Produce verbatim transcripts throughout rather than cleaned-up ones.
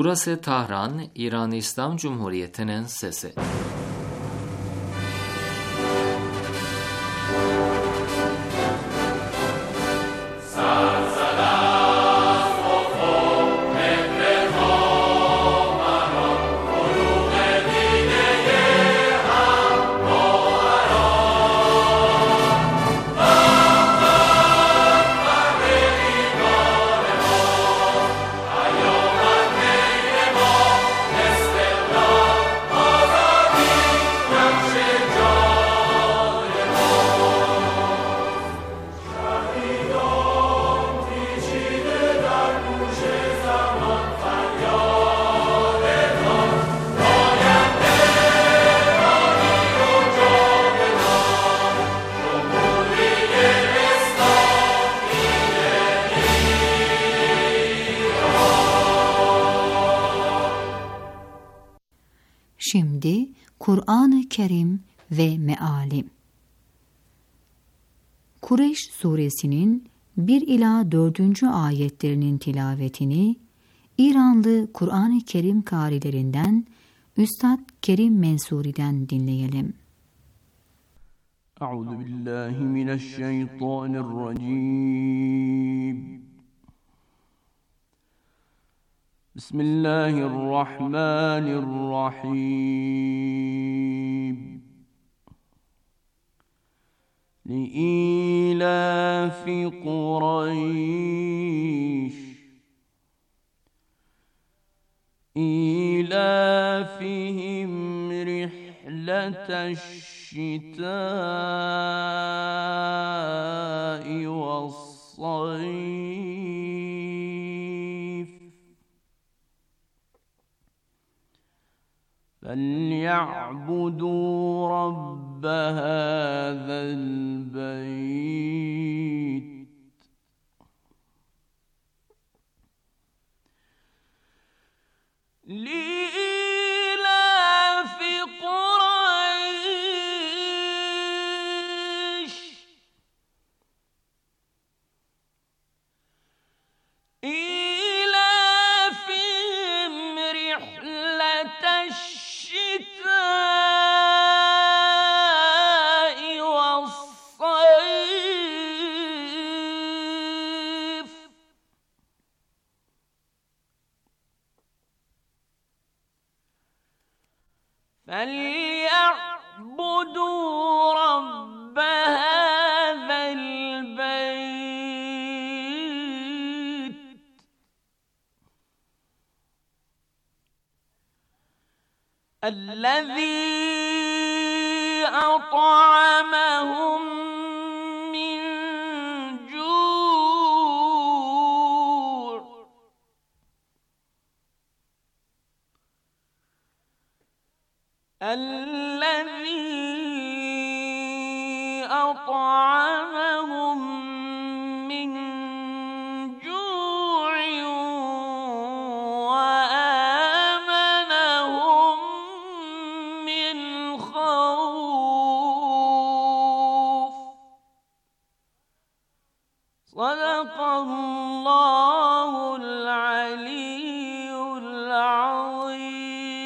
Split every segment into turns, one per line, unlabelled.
Burası Tahran, İran İslam Cumhuriyeti'nin sesi.
Şimdi Kur'an-ı Kerim ve Meali. Kureyş suresinin bir ila dördüncü ayetlerinin tilavetini İranlı Kur'an-ı Kerim kârilerinden Üstad Kerim Mensuri'den dinleyelim.
Euzu billahi mineşşeytanirracim. Bismillahirrahmanirrahim. لإيلاف قريش إيلافهم رحلة الشتاء والصيف فليعبدوا رب هذا البيت لإيلاف قريش إيلافهم رحلة الشتاء والصيف فليعبدوا رب هذا البيت الذي أطعمهم من جوع الذي أطعمهم من جوع وآمنهم من خوف صدق الله العلي العظيم.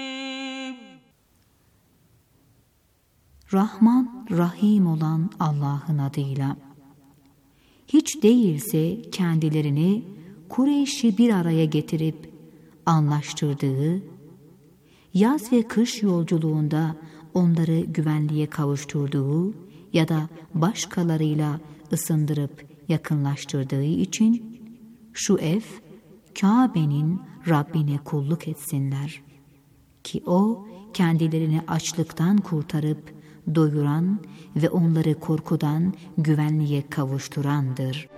Rahman, Rahim olan Allah'ın adıyla. Hiç değilse kendilerini Kureyş'i bir araya getirip anlaştırdığı, yaz ve kış yolculuğunda onları güvenliğe kavuşturduğu ya da başkalarıyla ısındırıp yakınlaştırdığı için şu ev Kabe'nin Rabbine kulluk etsinler ki o kendilerini açlıktan kurtarıp doyuran ve onları korkudan güvenliğe kavuşturandır.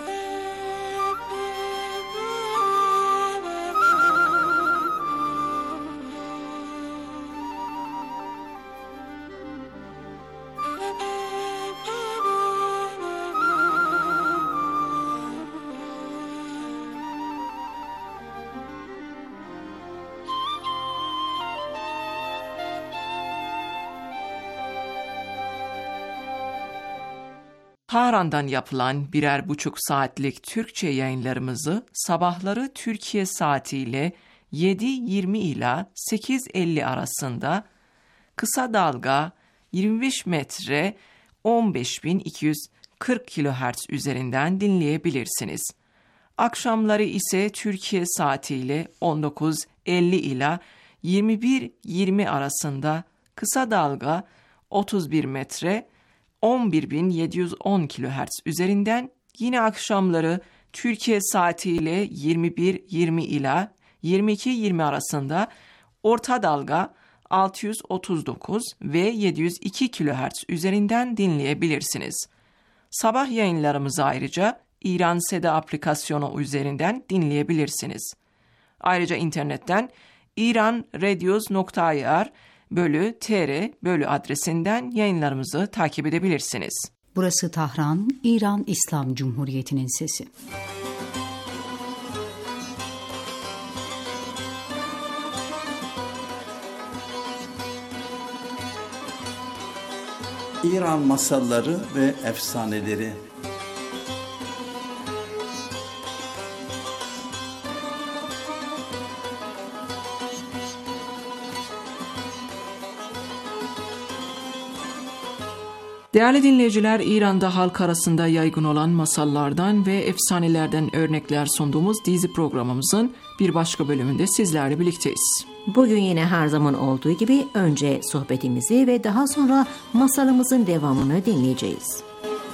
Tahran'dan yapılan birer buçuk saatlik Türkçe yayınlarımızı sabahları Türkiye saatiyle yedi yirmi ila sekiz elli arasında, kısa dalga yirmi beş metre on beş bin iki yüz kırk kilohertz üzerinden dinleyebilirsiniz. Akşamları ise Türkiye saatiyle on dokuz elli ila yirmi bir yirmi arasında kısa dalga otuz bir metre on bir bin yedi yüz on kilohertz üzerinden, yine akşamları Türkiye saatiyle yirmi bir yirmi ila yirmi iki yirmi arasında orta dalga altı yüz otuz dokuz ve yedi yüz iki kilohertz üzerinden dinleyebilirsiniz. Sabah yayınlarımızı ayrıca İran Seda aplikasyonu üzerinden dinleyebilirsiniz. Ayrıca internetten iranradios nokta ir bölü tr bölü adresinden yayınlarımızı takip edebilirsiniz.
Burası Tahran, İran İslam Cumhuriyeti'nin sesi.
İran masalları ve efsaneleri.
Değerli dinleyiciler, İran'da halk arasında yaygın olan masallardan ve efsanelerden örnekler sunduğumuz dizi programımızın bir başka bölümünde sizlerle birlikteyiz.
Bugün yine her zaman olduğu gibi önce sohbetimizi ve daha sonra masalımızın devamını dinleyeceğiz.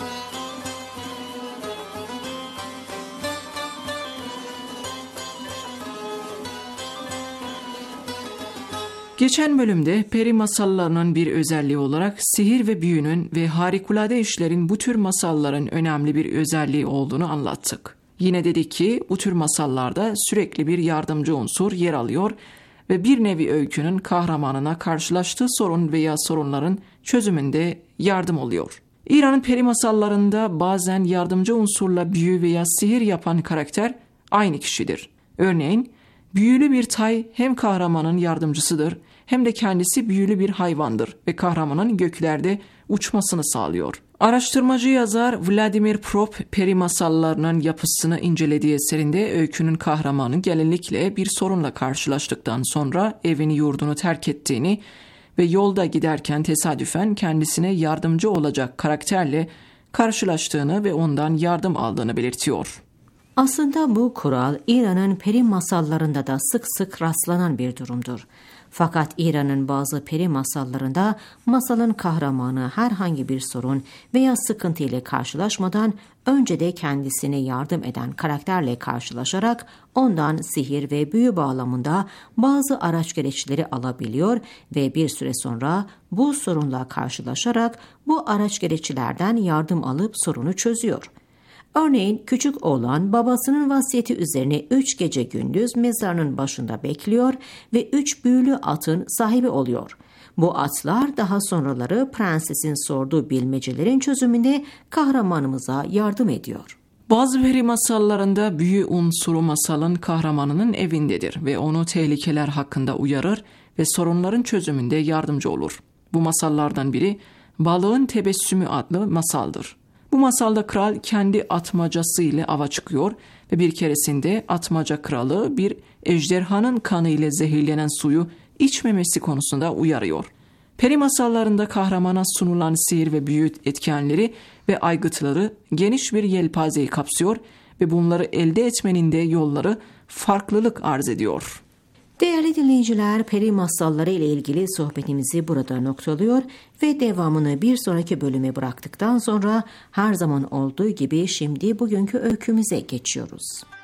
Geçen bölümde peri masallarının bir özelliği olarak sihir ve büyünün ve harikulade işlerin bu tür masalların önemli bir özelliği olduğunu anlattık. Yine dedik ki bu tür masallarda sürekli bir yardımcı unsur yer alıyor ve bir nevi öykünün kahramanına karşılaştığı sorun veya sorunların çözümünde yardım oluyor. İran'ın peri masallarında bazen yardımcı unsurla büyü veya sihir yapan karakter aynı kişidir. Örneğin büyülü bir tay hem kahramanın yardımcısıdır hem de kendisi büyülü bir hayvandır ve kahramanın göklerde uçmasını sağlıyor. Araştırmacı yazar Vladimir Prop peri masallarının yapısını incelediği eserinde öykünün kahramanı genellikle bir sorunla karşılaştıktan sonra evini yurdunu terk ettiğini ve yolda giderken tesadüfen kendisine yardımcı olacak karakterle karşılaştığını ve ondan yardım aldığını belirtiyor.
Aslında bu kural İran'ın peri masallarında da sık sık rastlanan bir durumdur. Fakat İran'ın bazı peri masallarında masalın kahramanı herhangi bir sorun veya sıkıntı ile karşılaşmadan önce de kendisine yardım eden karakterle karşılaşarak ondan sihir ve büyü bağlamında bazı araç gereçleri alabiliyor ve bir süre sonra bu sorunla karşılaşarak bu araç gereçlerden yardım alıp sorunu çözüyor. Örneğin küçük oğlan babasının vasiyeti üzerine üç gece gündüz mezarının başında bekliyor ve üç büyülü atın sahibi oluyor. Bu atlar daha sonraları prensesin sorduğu bilmecelerin çözümünde kahramanımıza yardım ediyor.
Bazı peri masallarında büyü unsuru masalın kahramanının evindedir ve onu tehlikeler hakkında uyarır ve sorunların çözümünde yardımcı olur. Bu masallardan biri Balığın Tebessümü adlı masaldır. Bu masalda kral kendi atmacası ile ava çıkıyor ve bir keresinde atmaca kralı bir ejderhanın kanı ile zehirlenen suyu içmemesi konusunda uyarıyor. Peri masallarında kahramana sunulan sihir ve büyü etkenleri ve aygıtları geniş bir yelpazeyi kapsıyor ve bunları elde etmenin de yolları farklılık arz ediyor.
Değerli dinleyiciler, peri masalları ile ilgili sohbetimizi burada noktalıyor ve devamını bir sonraki bölüme bıraktıktan sonra her zaman olduğu gibi şimdi bugünkü öykümüze geçiyoruz.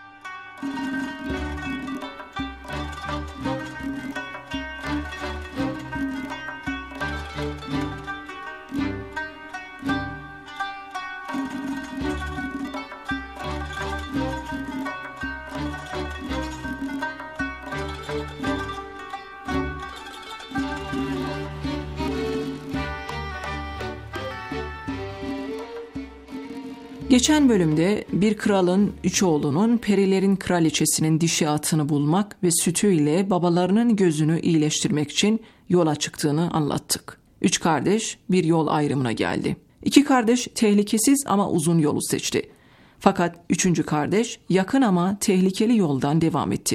Geçen bölümde bir kralın üç oğlunun perilerin kraliçesinin dişi atını bulmak ve sütüyle babalarının gözünü iyileştirmek için yola çıktığını anlattık. Üç kardeş bir yol ayrımına geldi. İki kardeş tehlikesiz ama uzun yolu seçti. Fakat üçüncü kardeş yakın ama tehlikeli yoldan devam etti.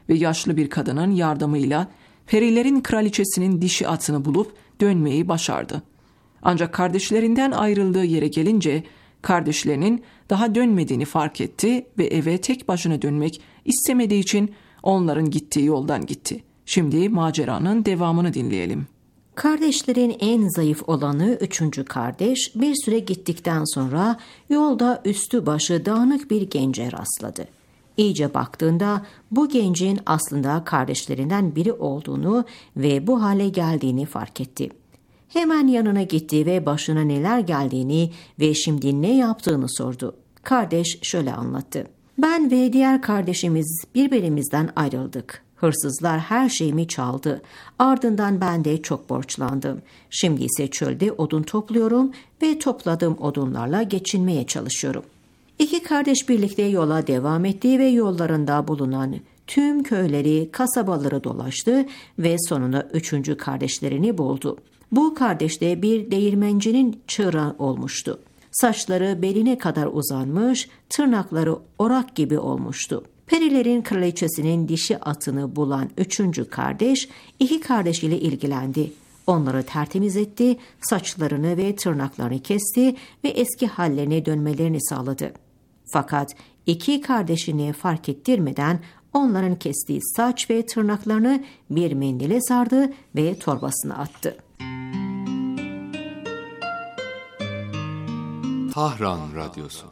ve yaşlı bir kadının yardımıyla perilerin kraliçesinin dişi atını bulup dönmeyi başardı. Ancak kardeşlerinden ayrıldığı yere gelince kardeşlerinin daha dönmediğini fark etti ve eve tek başına dönmek istemediği için onların gittiği yoldan gitti. Şimdi maceranın devamını dinleyelim.
Kardeşlerin en zayıf olanı üçüncü kardeş bir süre gittikten sonra yolda üstü başı dağınık bir gence rastladı. İyice baktığında bu gencin aslında kardeşlerinden biri olduğunu ve bu hale geldiğini fark etti. Hemen yanına gitti ve başına neler geldiğini ve şimdi ne yaptığını sordu. Kardeş şöyle anlattı. Ben ve diğer kardeşimiz birbirimizden ayrıldık. Hırsızlar her şeyimi çaldı. Ardından ben de çok borçlandım. Şimdi ise çölde odun topluyorum ve topladığım odunlarla geçinmeye çalışıyorum. İki kardeş birlikte yola devam etti ve yollarında bulunan tüm köyleri, kasabaları dolaştı ve sonunda üçüncü kardeşlerini buldu. Bu kardeş de bir değirmencinin çırağı olmuştu. Saçları beline kadar uzanmış, tırnakları orak gibi olmuştu. Perilerin kraliçesinin dişi atını bulan üçüncü kardeş, iki kardeşiyle ilgilendi. Onları tertemiz etti, saçlarını ve tırnaklarını kesti ve eski hallerine dönmelerini sağladı. Fakat iki kardeşini fark ettirmeden onların kestiği saç ve tırnaklarını bir mendile sardı ve torbasına attı.
Tahran Radyosu.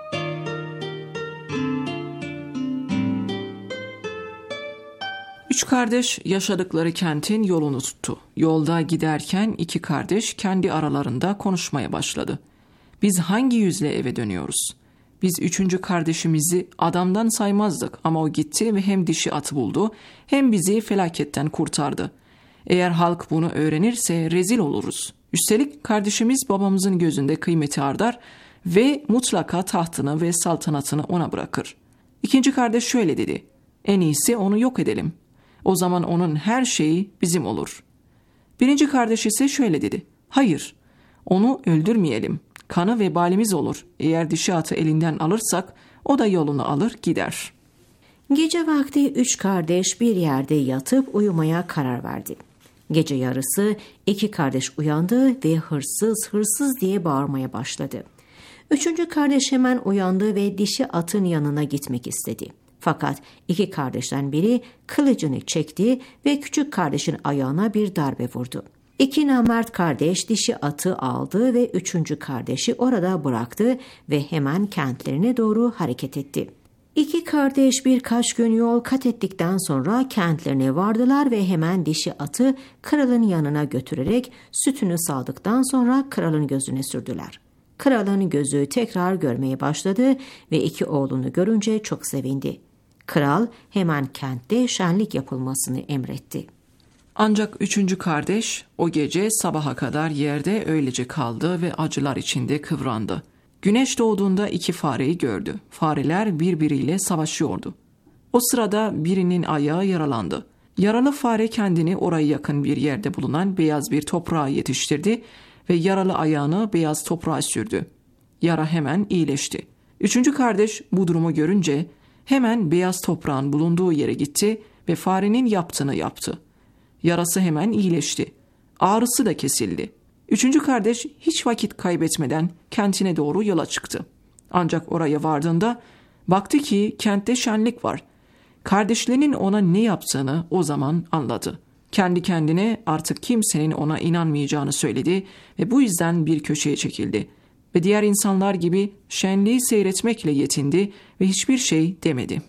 Üç kardeş yaşadıkları kentin yolunu tuttu. Yolda giderken iki kardeş kendi aralarında konuşmaya başladı. Biz hangi yüzle eve dönüyoruz? Biz üçüncü kardeşimizi adamdan saymazdık ama o gitti ve hem dişi atı buldu hem bizi felaketten kurtardı. Eğer halk bunu öğrenirse rezil oluruz. Üstelik kardeşimiz babamızın gözünde kıymeti artar ve mutlaka tahtını ve saltanatını ona bırakır. İkinci kardeş şöyle dedi. En iyisi onu yok edelim. O zaman onun her şeyi bizim olur. Birinci kardeş ise şöyle dedi. Hayır, onu öldürmeyelim. Kanı vebalimiz olur. Eğer dişi atı elinden alırsak o da yolunu alır gider.
Gece vakti üç kardeş bir yerde yatıp uyumaya karar verdi. Gece yarısı iki kardeş uyandı ve hırsız hırsız diye bağırmaya başladı. Üçüncü kardeş hemen uyandı ve dişi atın yanına gitmek istedi. Fakat iki kardeşten biri kılıcını çekti ve küçük kardeşin ayağına bir darbe vurdu. İki namert kardeş dişi atı aldı ve üçüncü kardeşi orada bıraktı ve hemen kentlerine doğru hareket etti. İki kardeş birkaç gün yol kat ettikten sonra kentlerine vardılar ve hemen dişi atı kralın yanına götürerek sütünü sağdıktan sonra kralın gözüne sürdüler. Kralın gözü tekrar görmeye başladı ve iki oğlunu görünce çok sevindi. Kral hemen kentte şenlik yapılmasını emretti.
Ancak üçüncü kardeş o gece sabaha kadar yerde öylece kaldı ve acılar içinde kıvrandı. Güneş doğduğunda iki fareyi gördü. Fareler birbiriyle savaşıyordu. O sırada birinin ayağı yaralandı. Yaralı fare kendini oraya yakın bir yerde bulunan beyaz bir toprağa yetiştirdi ve yaralı ayağını beyaz toprağa sürdü. Yara hemen iyileşti. Üçüncü kardeş bu durumu görünce hemen beyaz toprağın bulunduğu yere gitti ve farenin yaptığını yaptı. Yarası hemen iyileşti. Ağrısı da kesildi. Üçüncü kardeş hiç vakit kaybetmeden kentine doğru yola çıktı. Ancak oraya vardığında baktı ki kentte şenlik var. Kardeşlerinin ona ne yaptığını o zaman anladı. Kendi kendine artık kimsenin ona inanmayacağını söyledi ve bu yüzden bir köşeye çekildi. Ve diğer insanlar gibi şenliği seyretmekle yetindi ve hiçbir şey demedi.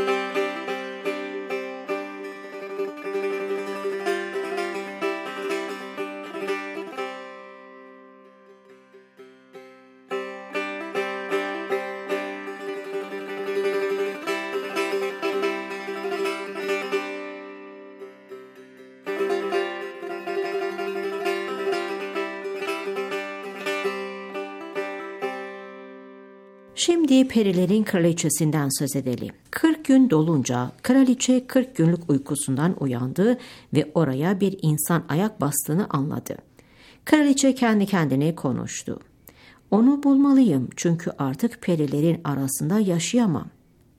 Şimdi perilerin kraliçesinden söz edelim. kırk gün dolunca kraliçe kırk günlük uykusundan uyandı ve oraya bir insan ayak bastığını anladı. Kraliçe kendi kendine konuştu. Onu bulmalıyım çünkü artık perilerin arasında yaşayamam.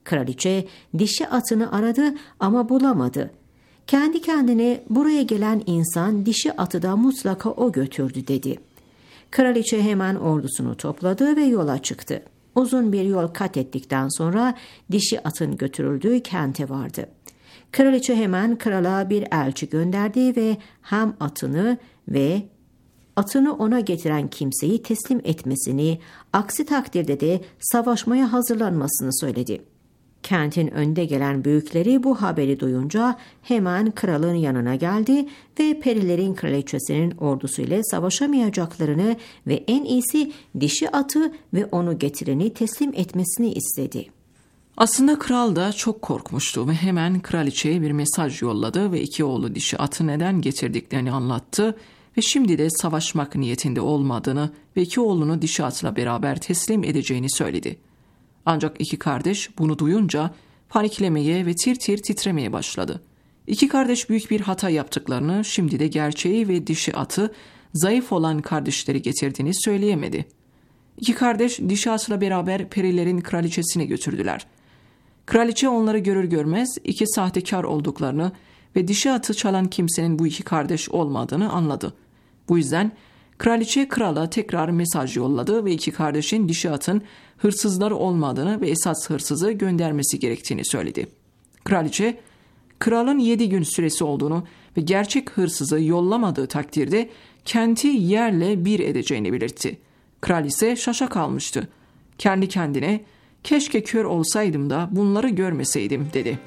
Kraliçe dişi atını aradı ama bulamadı. Kendi kendine buraya gelen insan dişi atı da mutlaka o götürdü dedi. Kraliçe hemen ordusunu topladı ve yola çıktı. Uzun bir yol kat ettikten sonra dişi atın götürüldüğü kente vardı. Kraliçe hemen krala bir elçi gönderdi ve hem atını ve atını ona getiren kimseyi teslim etmesini, aksi takdirde de savaşmaya hazırlanmasını söyledi. Kentin önde gelen büyükleri bu haberi duyunca hemen kralın yanına geldi ve perilerin kraliçesinin ordusuyla savaşamayacaklarını ve en iyisi dişi atı ve onu getireni teslim etmesini istedi.
Aslında kral da çok korkmuştu ve hemen kraliçeye bir mesaj yolladı ve iki oğlu dişi atı neden getirdiklerini anlattı ve şimdi de savaşmak niyetinde olmadığını ve iki oğlunu dişi atla beraber teslim edeceğini söyledi. Ancak iki kardeş bunu duyunca paniklemeye ve tir tir titremeye başladı. İki kardeş büyük bir hata yaptıklarını, şimdi de gerçeği ve dişi atı zayıf olan kardeşleri getirdiğini söyleyemedi. İki kardeş dişi atla beraber perilerin kraliçesine götürdüler. Kraliçe onları görür görmez iki sahtekar olduklarını ve dişi atı çalan kimsenin bu iki kardeş olmadığını anladı. Bu yüzden kraliçe krala tekrar mesaj yolladı ve iki kardeşin dişi atın hırsızlar olmadığını ve esas hırsızı göndermesi gerektiğini söyledi. Kraliçe, kralın yedi gün süresi olduğunu ve gerçek hırsızı yollamadığı takdirde kenti yerle bir edeceğini belirtti. Kral ise şaşa kalmıştı. Kendi kendine, keşke kör olsaydım da bunları görmeseydim dedi.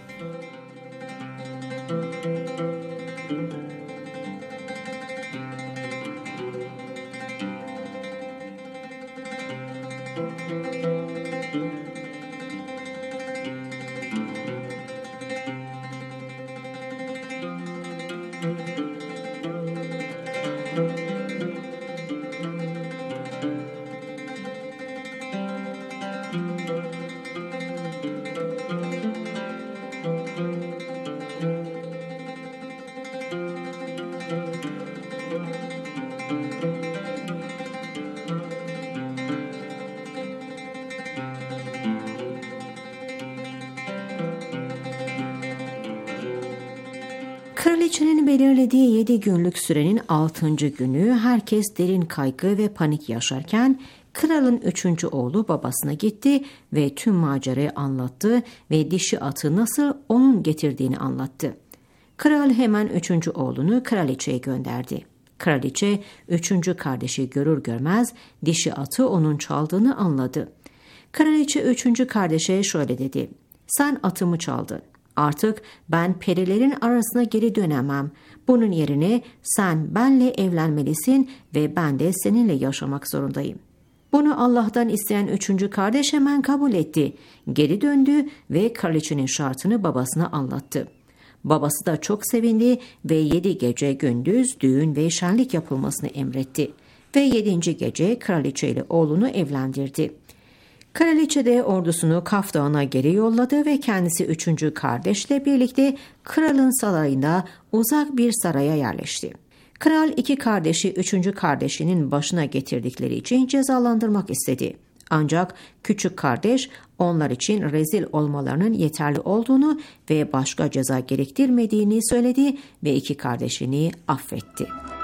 Kraliçenin belirlediği yedi günlük sürenin altıncı günü herkes derin kaygı ve panik yaşarken kralın üçüncü oğlu babasına gitti ve tüm macerayı anlattı ve dişi atı nasıl onun getirdiğini anlattı. Kral hemen üçüncü oğlunu kraliçeye gönderdi. Kraliçe üçüncü kardeşi görür görmez dişi atı onun çaldığını anladı. Kraliçe üçüncü kardeşe şöyle dedi: "Sen atımı çaldın. Artık ben perilerin arasına geri dönemem. Bunun yerine sen benle evlenmelisin ve ben de seninle yaşamak zorundayım." Bunu Allah'tan isteyen üçüncü kardeş hemen kabul etti. Geri döndü ve kraliçenin şartını babasına anlattı. Babası da çok sevindi ve yedi gece gündüz düğün ve şenlik yapılmasını emretti. Ve yedinci gece kraliçe ile oğlunu evlendirdi. Kraliçe de ordusunu Kaf Dağı'na geri yolladı ve kendisi üçüncü kardeşle birlikte kralın sarayında uzak bir saraya yerleşti. Kral iki kardeşi üçüncü kardeşinin başına getirdikleri için cezalandırmak istedi. Ancak küçük kardeş onlar için rezil olmalarının yeterli olduğunu ve başka ceza gerektirmediğini söyledi ve iki kardeşini affetti.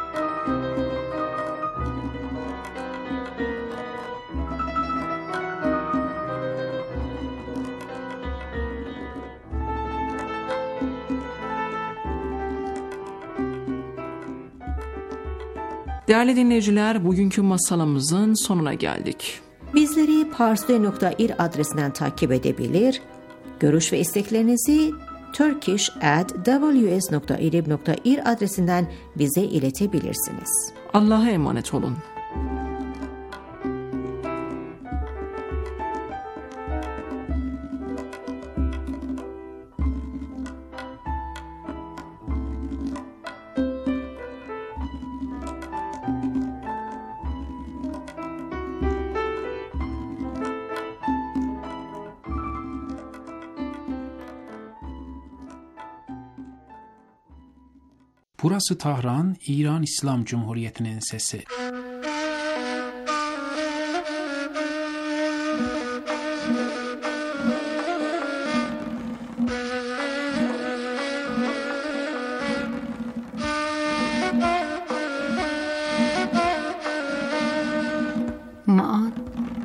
Değerli dinleyiciler, bugünkü masalımızın sonuna geldik.
Bizleri parsley nokta ir adresinden takip edebilir, görüş ve isteklerinizi turkish at w s nokta irib nokta ir adresinden bize iletebilirsiniz.
Allah'a emanet olun.
Burası Tahran, İran İslam Cumhuriyeti'nin sesi.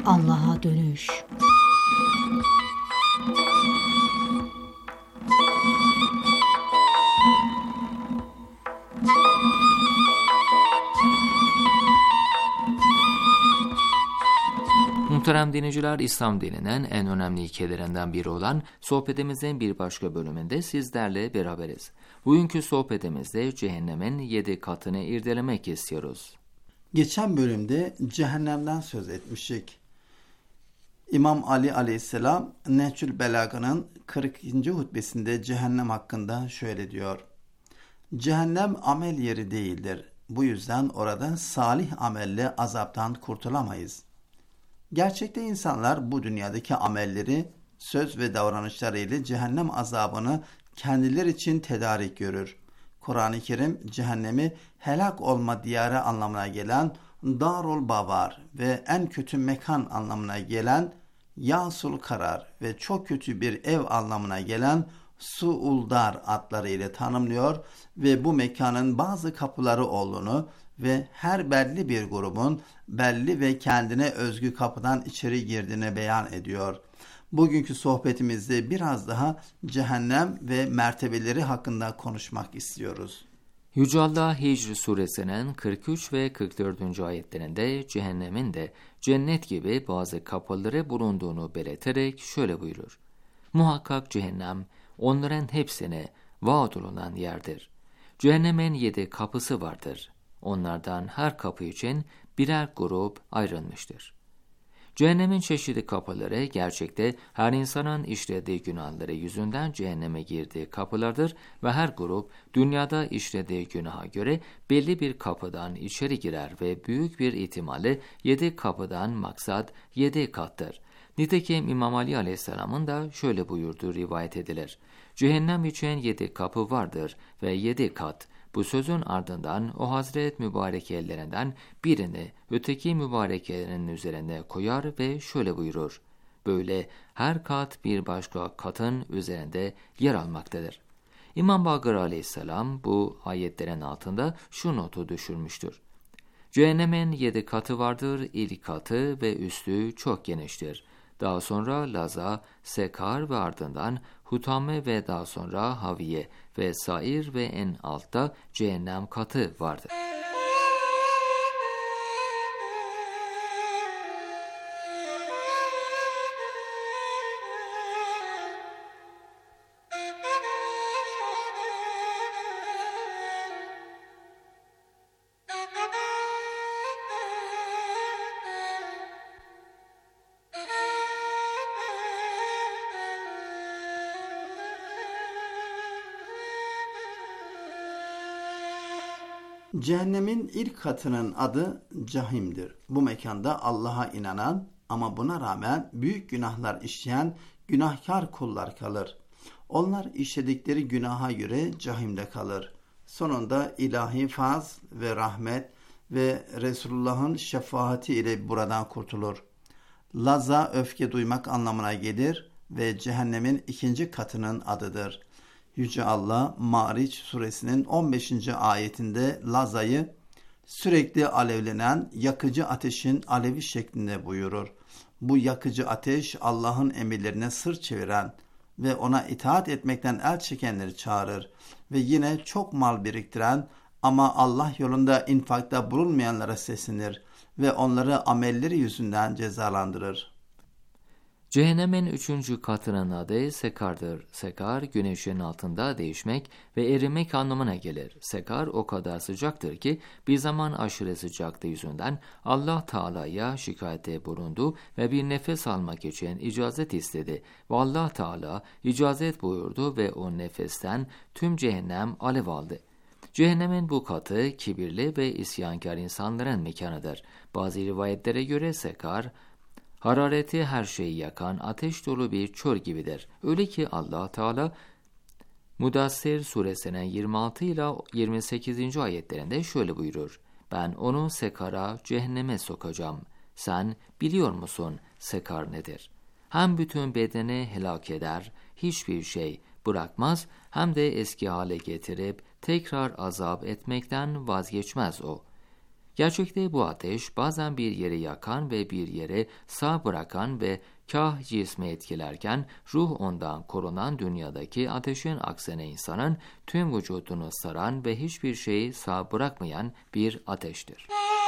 Allah'a dönüş.
Muhterem dinleyiciler, İslam dininin en önemli ilkelerinden biri olan sohbetimizin bir başka bölümünde sizlerle beraberiz. Bugünkü sohbetimizde cehennemin yedi katını irdelemek istiyoruz.
Geçen bölümde cehennemden söz etmiştik. İmam Ali aleyhisselam Nehcül Belaga'nın kırk ikinci hutbesinde cehennem hakkında şöyle diyor. Cehennem amel yeri değildir. Bu yüzden orada salih amelle azaptan kurtulamayız. Gerçekte insanlar bu dünyadaki amelleri, söz ve davranışlarıyla cehennem azabını kendileri için tedarik görür. Kur'an-ı Kerim cehennemi helak olma diyarı anlamına gelen Darul Bavar ve en kötü mekan anlamına gelen Yasul Karar ve çok kötü bir ev anlamına gelen Suuldar adları ile tanımlıyor ve bu mekanın bazı kapıları olduğunu ve her belli bir grubun belli ve kendine özgü kapıdan içeri girdiğini beyan ediyor. Bugünkü sohbetimizde biraz daha cehennem ve mertebeleri hakkında konuşmak istiyoruz.
Yüce Allah Hicr suresinin kırk üç ve kırk dördüncü ayetlerinde cehennemin de cennet gibi bazı kapıları bulunduğunu belirterek şöyle buyurur. Muhakkak cehennem onların hepsine vaat olunan yerdir. Cehennemin yedi kapısı vardır. Onlardan her kapı için birer grup ayrılmıştır. Cehennemin çeşitli kapıları gerçekte her insanın işlediği günahları yüzünden cehenneme girdiği kapılardır ve her grup dünyada işlediği günaha göre belli bir kapıdan içeri girer ve büyük bir ihtimalle yedi kapıdan maksat yedi kattır. Nitekim İmam Ali Aleyhisselam'ın da şöyle buyurduğu rivayet edilir. Cehennem için yedi kapı vardır ve yedi kat. Bu sözün ardından o Hazret mübarek ellerinden birini öteki mübarek ellerinin üzerine koyar ve şöyle buyurur. Böyle her kat bir başka katın üzerinde yer almaktadır. İmam Bakır Aleyhisselam bu ayetlerin altında şu notu düşürmüştür. Cehennemin yedi katı vardır, ilk katı ve üstü çok geniştir. Daha sonra Laza, Sekar ve ardından Hutame ve daha sonra Haviye ve Sair ve en altta cehennem katı vardır.
Cehennemin ilk katının adı Cahim'dir. Bu mekanda Allah'a inanan ama buna rağmen büyük günahlar işleyen günahkar kullar kalır. Onlar işledikleri günaha göre Cahim'de kalır. Sonunda ilahi faz ve rahmet ve Resulullah'ın şefaati ile buradan kurtulur. Laza öfke duymak anlamına gelir ve cehennemin ikinci katının adıdır. Yüce Allah Ma'riç suresinin on beşinci ayetinde Laza'yı sürekli alevlenen yakıcı ateşin alevi şeklinde buyurur. Bu yakıcı ateş Allah'ın emirlerine sır çeviren ve ona itaat etmekten el çekenleri çağırır ve yine çok mal biriktiren ama Allah yolunda infakta bulunmayanlara seslenir ve onları amelleri yüzünden cezalandırır.
Cehennemin üçüncü katının adı Sekar'dır. Sekar, güneşin altında değişmek ve erimek anlamına gelir. Sekar o kadar sıcaktır ki bir zaman aşırı sıcaklığı yüzünden Allah Teala'ya şikayette bulundu ve bir nefes almak için icazet istedi. Ve Allah Teala icazet buyurdu ve o nefesten tüm cehennem alev aldı. Cehennemin bu katı kibirli ve isyankar insanların mekanıdır. Bazı rivayetlere göre Sekar, harareti her şeyi yakan ateş dolu bir çöl gibidir. Öyle ki Allah Teala Mudassir suresinin yirmi altı ila yirmi sekizinci ayetlerinde şöyle buyurur. Ben onu Sekar'a, cehenneme sokacağım. Sen biliyor musun Sekar nedir? Hem bütün bedeni helak eder, hiçbir şey bırakmaz, hem de eski hale getirip tekrar azap etmekten vazgeçmez o. Gerçekte bu ateş bazen bir yeri yakan ve bir yere sağ bırakan ve kah cismi etkilerken ruh ondan korunan dünyadaki ateşin aksine insanın tüm vücudunu saran ve hiçbir şeyi sağ bırakmayan bir ateştir.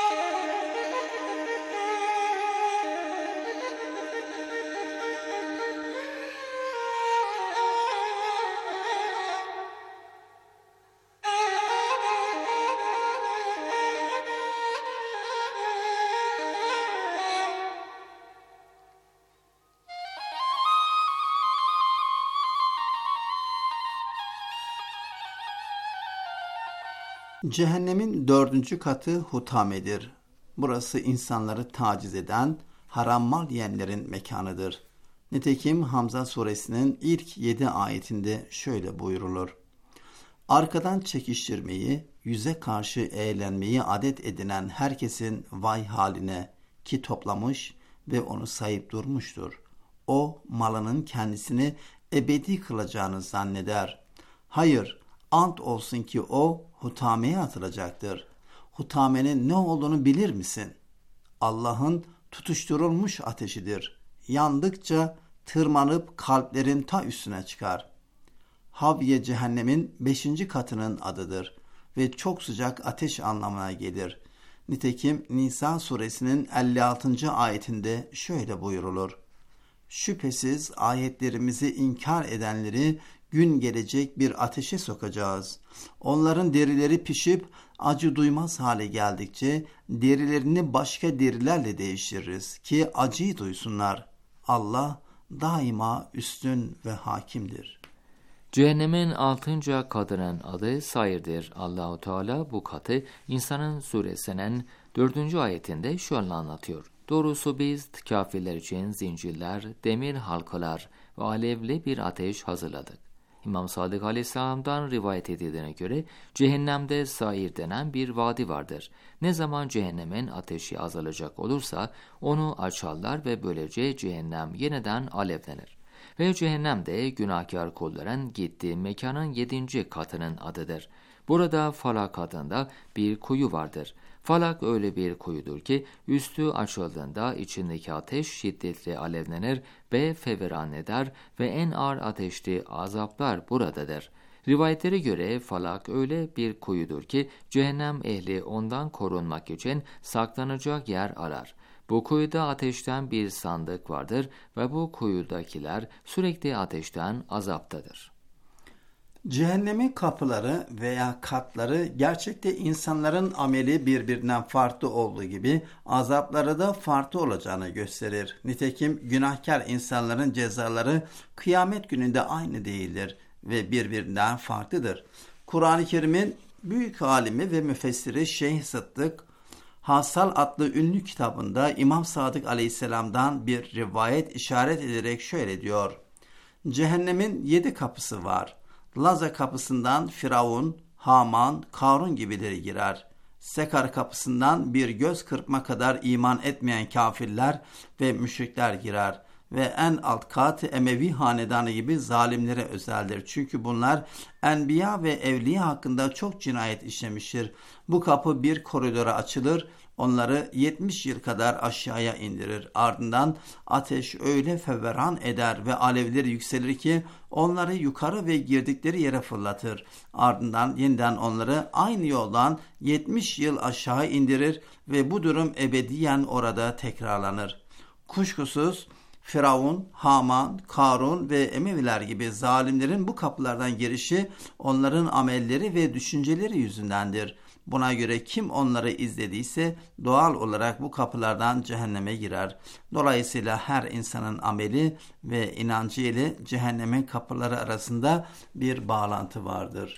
Cehennemin dördüncü katı Hutame'dir. Burası insanları taciz eden, haram mal yiyenlerin mekanıdır. Nitekim Hamza suresinin ilk yedi ayetinde şöyle buyrulur. Arkadan çekiştirmeyi, yüze karşı eğlenmeyi adet edinen herkesin vay haline ki toplamış ve onu sayıp durmuştur. O malının kendisini ebedi kılacağını zanneder. Hayır, ant olsun ki o hutameye atılacaktır. Hutamenin ne olduğunu bilir misin? Allah'ın tutuşturulmuş ateşidir. Yandıkça tırmanıp kalplerin ta üstüne çıkar. Havye cehennemin beşinci katının adıdır ve çok sıcak ateş anlamına gelir. Nitekim Nisa suresinin elli altıncı ayetinde şöyle buyrulur. Şüphesiz ayetlerimizi inkar edenleri gün gelecek bir ateşe sokacağız. Onların derileri pişip acı duymaz hale geldikçe derilerini başka derilerle değiştiririz ki acıyı duysunlar. Allah daima üstün ve hakimdir.
Cehennemin altıncı katının adı Sair'dir. Allahu Teala bu katı İnsanın suresinin dördüncü ayetinde şöyle anlatıyor. Doğrusu biz kafirler için zincirler, demir halkalar ve alevli bir ateş hazırladık. İmam Sadık Aleyhisselam'dan rivayet edildiğine göre cehennemde Sair denen bir vadi vardır. Ne zaman cehennemin ateşi azalacak olursa onu açarlar ve böylece cehennem yeniden alevlenir. Ve cehennem de günahkar kulların gittiği mekanın yedinci katının adıdır. Burada Falak adında bir kuyu vardır. Falak öyle bir kuyudur ki üstü açıldığında içindeki ateş şiddetli alevlenir ve feveran eder ve en ağır ateşli azaplar buradadır. Rivayetlere göre Falak öyle bir kuyudur ki cehennem ehli ondan korunmak için saklanacak yer arar. Bu kuyuda ateşten bir sandık vardır ve bu kuyudakiler sürekli ateşten azaptadır.
Cehennemin kapıları veya katları gerçekte insanların ameli birbirinden farklı olduğu gibi azapları da farklı olacağını gösterir. Nitekim günahkar insanların cezaları kıyamet gününde aynı değildir ve birbirinden farklıdır. Kur'an-ı Kerim'in büyük alimi ve müfessiri Şeyh Sıddık Hasal adlı ünlü kitabında İmam Sadık Aleyhisselam'dan bir rivayet işaret ederek şöyle diyor. Cehennemin yedi kapısı var. Laza kapısından Firavun, Haman, Karun gibileri girer. Sekar kapısından bir göz kırpma kadar iman etmeyen kafirler ve müşrikler girer. Ve en alt kat Emevi hanedanı gibi zalimlere özeldir. Çünkü bunlar enbiya ve evliya hakkında çok cinayet işlemiştir. Bu kapı bir koridora açılır, onları yetmiş yıl kadar aşağıya indirir. Ardından ateş öyle feveran eder ve alevleri yükselir ki onları yukarı ve girdikleri yere fırlatır. Ardından yeniden onları aynı yoldan yetmiş yıl aşağı indirir ve bu durum ebediyen orada tekrarlanır. Kuşkusuz Firavun, Haman, Karun ve Emeviler gibi zalimlerin bu kapılardan girişi onların amelleri ve düşünceleri yüzündendir. Buna göre kim onları izlediyse doğal olarak bu kapılardan cehenneme girer. Dolayısıyla her insanın ameli ve inancı ile cehennemin kapıları arasında bir bağlantı vardır.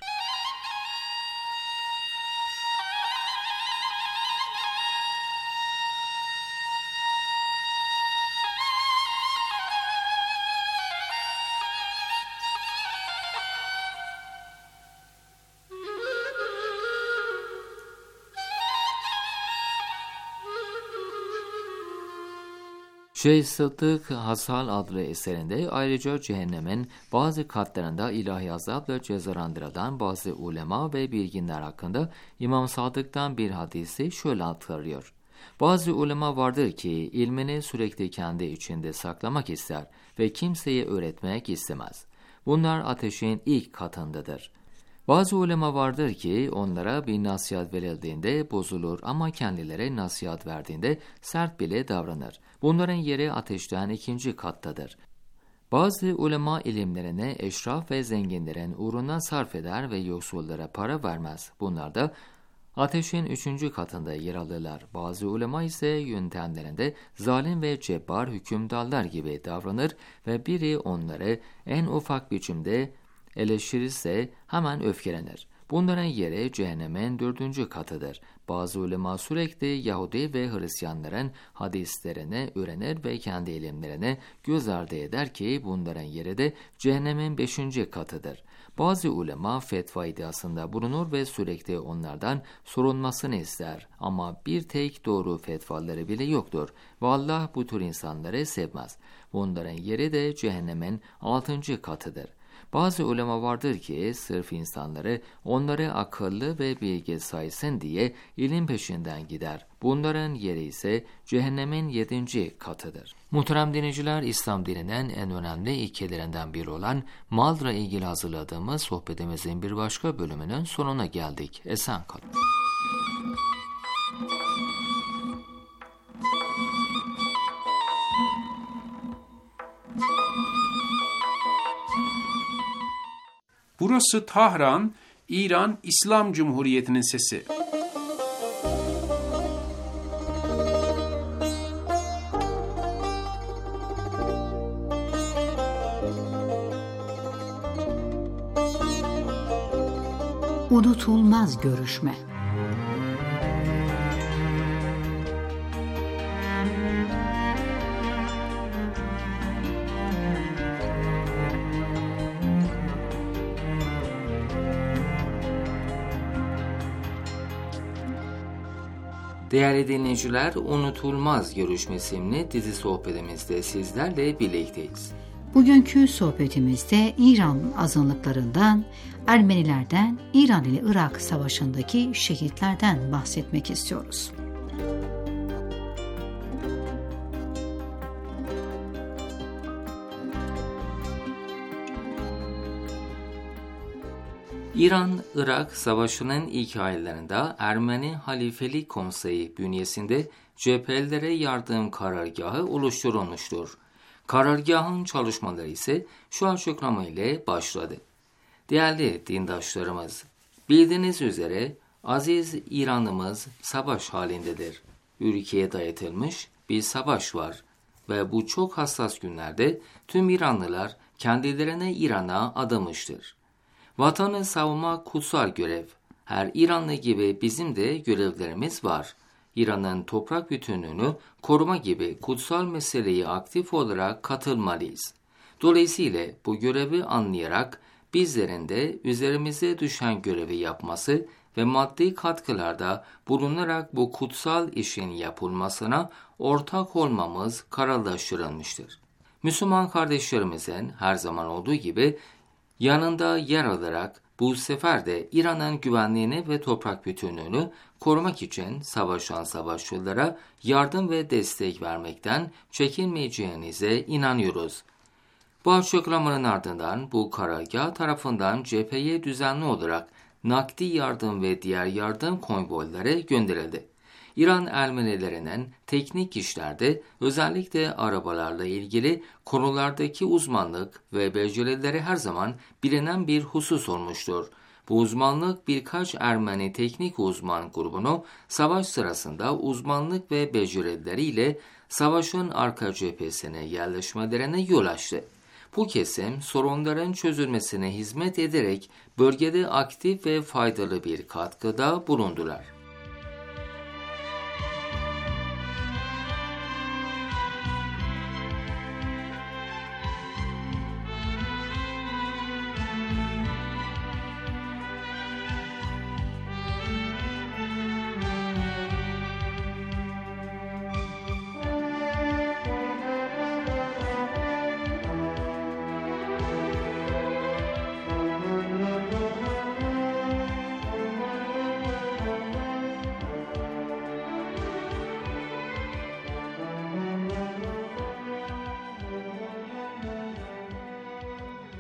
Şeyh Sıddık Hasal adlı eserinde ayrıca cehennemin bazı katlarında ilahi azapla cezalandırılan bazı ulema ve bilginler hakkında İmam Sadık'tan bir hadisi şöyle aktarıyor. Bazı ulema vardır ki ilmini sürekli kendi içinde saklamak ister ve kimseye öğretmek istemez. Bunlar ateşin ilk katındadır. Bazı ulema vardır ki onlara bir nasihat verildiğinde bozulur ama kendileri nasihat verdiğinde sert bile davranır. Bunların yeri ateşten ikinci kattadır. Bazı ulema ilimlerini eşraf ve zenginlerin uğruna sarf eder ve yoksullara para vermez. Bunlar da ateşin üçüncü katında yer alırlar. Bazı ulema ise yöntemlerinde zalim ve cebbar hükümdarlar gibi davranır ve biri onları en ufak biçimde eleştirirse hemen öfkelenir. Bunların yeri cehennemin dördüncü katıdır. Bazı ulema sürekli Yahudi ve Hristiyanların hadislerini öğrenir ve kendi ilimlerini göz ardı eder ki bunların yeri de cehennemin beşinci katıdır. Bazı ulema fetva iddiasında bulunur ve sürekli onlardan sorulmasını ister ama bir tek doğru fetvaları bile yoktur ve Allah bu tür insanları sevmez. Bunların yeri de cehennemin altıncı katıdır. Bazı ulema vardır ki sırf insanları onları akıllı ve bilgi saysın diye ilim peşinden gider. Bunların yeri ise cehennemin yedinci katıdır. Muhterem dinleyiciler, İslam dininin en önemli ilkelerinden biri olan malla ilgili hazırladığımız sohbetimizin bir başka bölümünün sonuna geldik. Esen kalın.
Burası Tahran, İran İslam Cumhuriyeti'nin sesi.
Unutulmaz görüşme.
Değerli dinleyiciler, Unutulmaz Görüşme isimli dizi sohbetimizde sizlerle birlikteyiz.
Bugünkü sohbetimizde İran azınlıklarından, Ermenilerden, İran ile Irak Savaşı'ndaki şehitlerden bahsetmek istiyoruz.
İran-Irak Savaşı'nın ilk aylarında Ermeni Halifelik Konseyi bünyesinde cephelere yardım karargahı oluşturulmuştur. Karargahın çalışmaları ise şu açıklama ile başladı. Değerli dindaşlarımız, bildiğiniz üzere aziz İran'ımız savaş halindedir. Ülkeye dayatılmış bir savaş var ve bu çok hassas günlerde tüm İranlılar kendilerine İran'a adamıştır. Vatanı savunmak kutsal görev. Her İranlı gibi bizim de görevlerimiz var. İran'ın toprak bütünlüğünü koruma gibi kutsal meseleye aktif olarak katılmalıyız. Dolayısıyla bu görevi anlayarak bizlerin de üzerimize düşen görevi yapması ve maddi katkılarda bulunarak bu kutsal işin yapılmasına ortak olmamız kararlaştırılmıştır. Müslüman kardeşlerimizin her zaman olduğu gibi yanında yer alarak bu sefer de İran'ın güvenliğini ve toprak bütünlüğünü korumak için savaşan savaşçılara yardım ve destek vermekten çekinmeyeceğinize inanıyoruz. Bu açıklamanın ardından bu karargah tarafından cepheye düzenli olarak nakdi yardım ve diğer yardım konvoyları gönderildi. İran Ermenilerinin teknik işlerde özellikle arabalarla ilgili konulardaki uzmanlık ve becerileri her zaman bilinen bir husus olmuştur. Bu uzmanlık birkaç Ermeni teknik uzman grubunu savaş sırasında uzmanlık ve becerileriyle savaşın arka cephesine yerleşmelerine yol açtı. Bu kesim sorunların çözülmesine hizmet ederek bölgede aktif ve faydalı bir katkıda bulundular.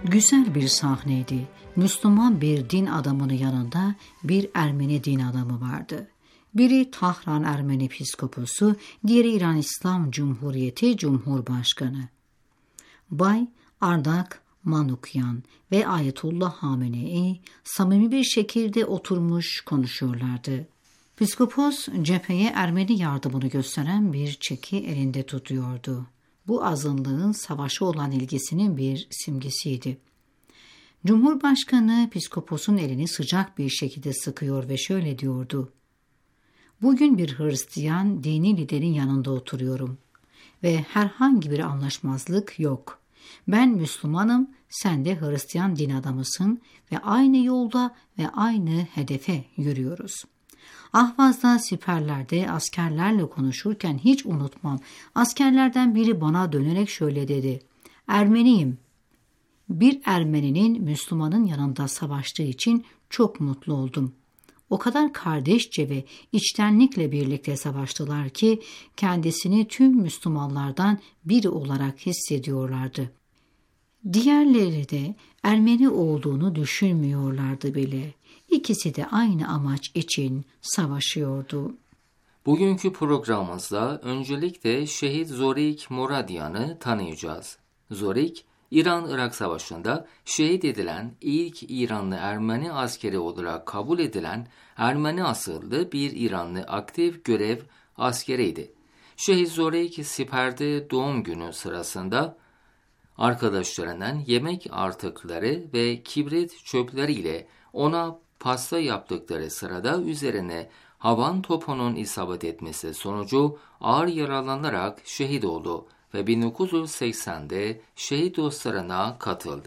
Güzel bir sahneydi. Müslüman bir din adamının yanında bir Ermeni din adamı vardı. Biri Tahran Ermeni Piskoposu, diğeri İran İslam Cumhuriyeti Cumhurbaşkanı. Bay Ardak Manukyan ve Ayetullah Hamenei samimi bir şekilde oturmuş konuşuyorlardı. Piskopos cepheye Ermeni yardımını gösteren bir çeki elinde tutuyordu. Bu azınlığın savaşa olan ilgisinin bir simgesiydi. Cumhurbaşkanı Piskopos'un elini sıcak bir şekilde sıkıyor ve şöyle diyordu: "Bugün bir Hristiyan dini liderin yanında oturuyorum ve herhangi bir anlaşmazlık yok. Ben Müslümanım, sen de Hristiyan din adamısın ve aynı yolda ve aynı hedefe yürüyoruz." Ahvaz'da, siperlerde askerlerle konuşurken hiç unutmam. Askerlerden biri bana dönerek şöyle dedi: "Ermeniyim. Bir Ermeninin Müslümanın yanında savaştığı için çok mutlu oldum. O kadar kardeşçe ve içtenlikle birlikte savaştılar ki kendisini tüm Müslümanlardan biri olarak hissediyorlardı. Diğerleri de Ermeni olduğunu düşünmüyorlardı bile. İkisi de aynı amaç için savaşıyordu."
Bugünkü programımızda öncelikle Şehit Zorik Moradyan'ı tanıyacağız. Zorik, İran-Irak Savaşı'nda şehit edilen ilk İranlı Ermeni askeri olarak kabul edilen Ermeni asıllı bir İranlı aktif görev askeriydi. Şehit Zorik siperde doğum günü sırasında arkadaşlarından yemek artıkları ve kibrit çöpleriyle ona pasta yaptıkları sırada üzerine havan topunun isabet etmesi sonucu ağır yaralanarak şehit oldu ve bin dokuz yüz seksende şehit dostlarına katıldı.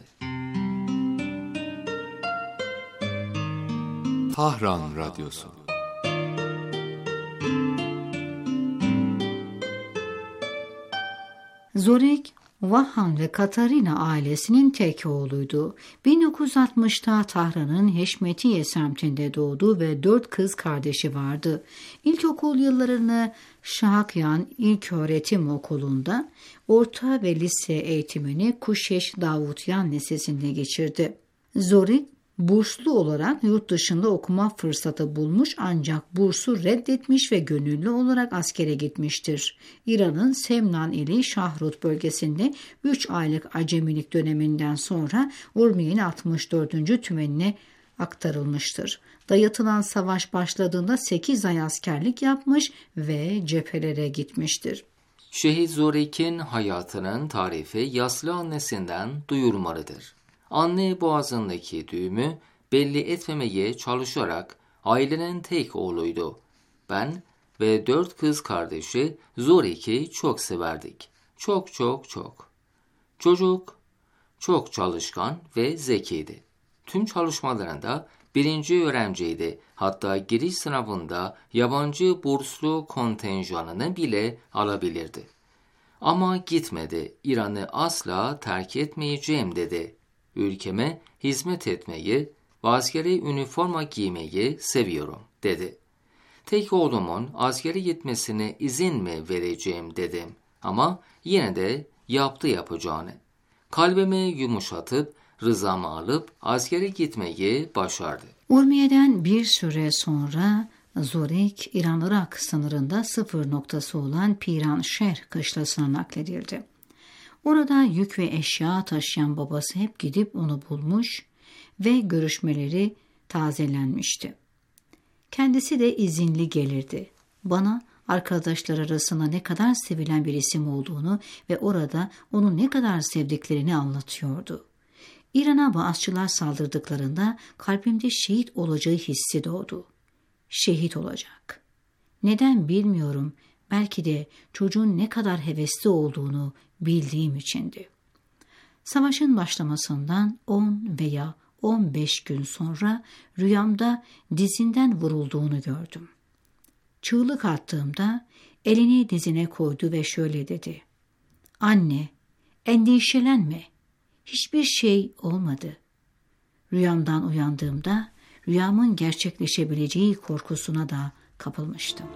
Tahran Radyosu.
Zorik, Vahan ve Katarina ailesinin tek oğluydu. bin dokuz yüz altmışta Tahran'ın Heşmetiye semtinde doğdu ve dört kız kardeşi vardı. İlkokul yıllarını Şahakyan İlköğretim Okulu'nda, orta ve lise eğitimini Kuşeş Davutyan Lisesi'nde geçirdi. Zorik, burslu olarak yurt dışında okuma fırsatı bulmuş ancak bursu reddetmiş ve gönüllü olarak askere gitmiştir. İran'ın Semnan ili Şahrut bölgesinde üç aylık acemilik döneminden sonra Urmiye'nin altmış dördüncü tümenine aktarılmıştır. Dayatılan savaş başladığında sekiz ay askerlik yapmış ve cephelere gitmiştir.
Şehit Zorik'in hayatının tarifi yaslı annesinden duyurmalıdır. Anne boğazındaki düğümü belli etmemeye çalışarak ailenin tek oğluydu. Ben ve dört kız kardeşi Zorik'i çok severdik. Çok çok çok. Çocuk çok çalışkan ve zekiydi. Tüm çalışmalarında birinci öğrenciydi. Hatta giriş sınavında yabancı burslu kontenjanını bile alabilirdi. Ama gitmedi. İran'ı asla terk etmeyeceğim dedi. Ülkeme hizmet etmeyi ve askeri üniforma giymeyi seviyorum dedi. Tek oğlumun askere gitmesine izin mi vereceğim dedim. Ama yine de yaptı yapacağını. Kalbimi yumuşatıp rızamı alıp askere gitmeyi başardı.
Urmiye'den bir süre sonra Zorik, İran-Irak sınırında sıfır noktası olan Piranşeh kışlasına nakledildi. Orada yük ve eşya taşıyan babası hep gidip onu bulmuş ve görüşmeleri tazelenmişti. Kendisi de izinli gelirdi. Bana arkadaşlar arasında ne kadar sevilen bir isim olduğunu ve orada onu ne kadar sevdiklerini anlatıyordu. İran'a Baasçılar saldırdıklarında kalbimde şehit olacağı hissi doğdu. Şehit olacak. Neden bilmiyorum. Belki de çocuğun ne kadar hevesli olduğunu bildiğim içindi. Savaşın başlamasından on veya on beş gün sonra rüyamda dizinden vurulduğunu gördüm. Çığlık attığımda elini dizine koydu ve şöyle dedi: "Anne, endişelenme. Hiçbir şey olmadı." Rüyamdan uyandığımda rüyamın gerçekleşebileceği korkusuna da kapılmıştım.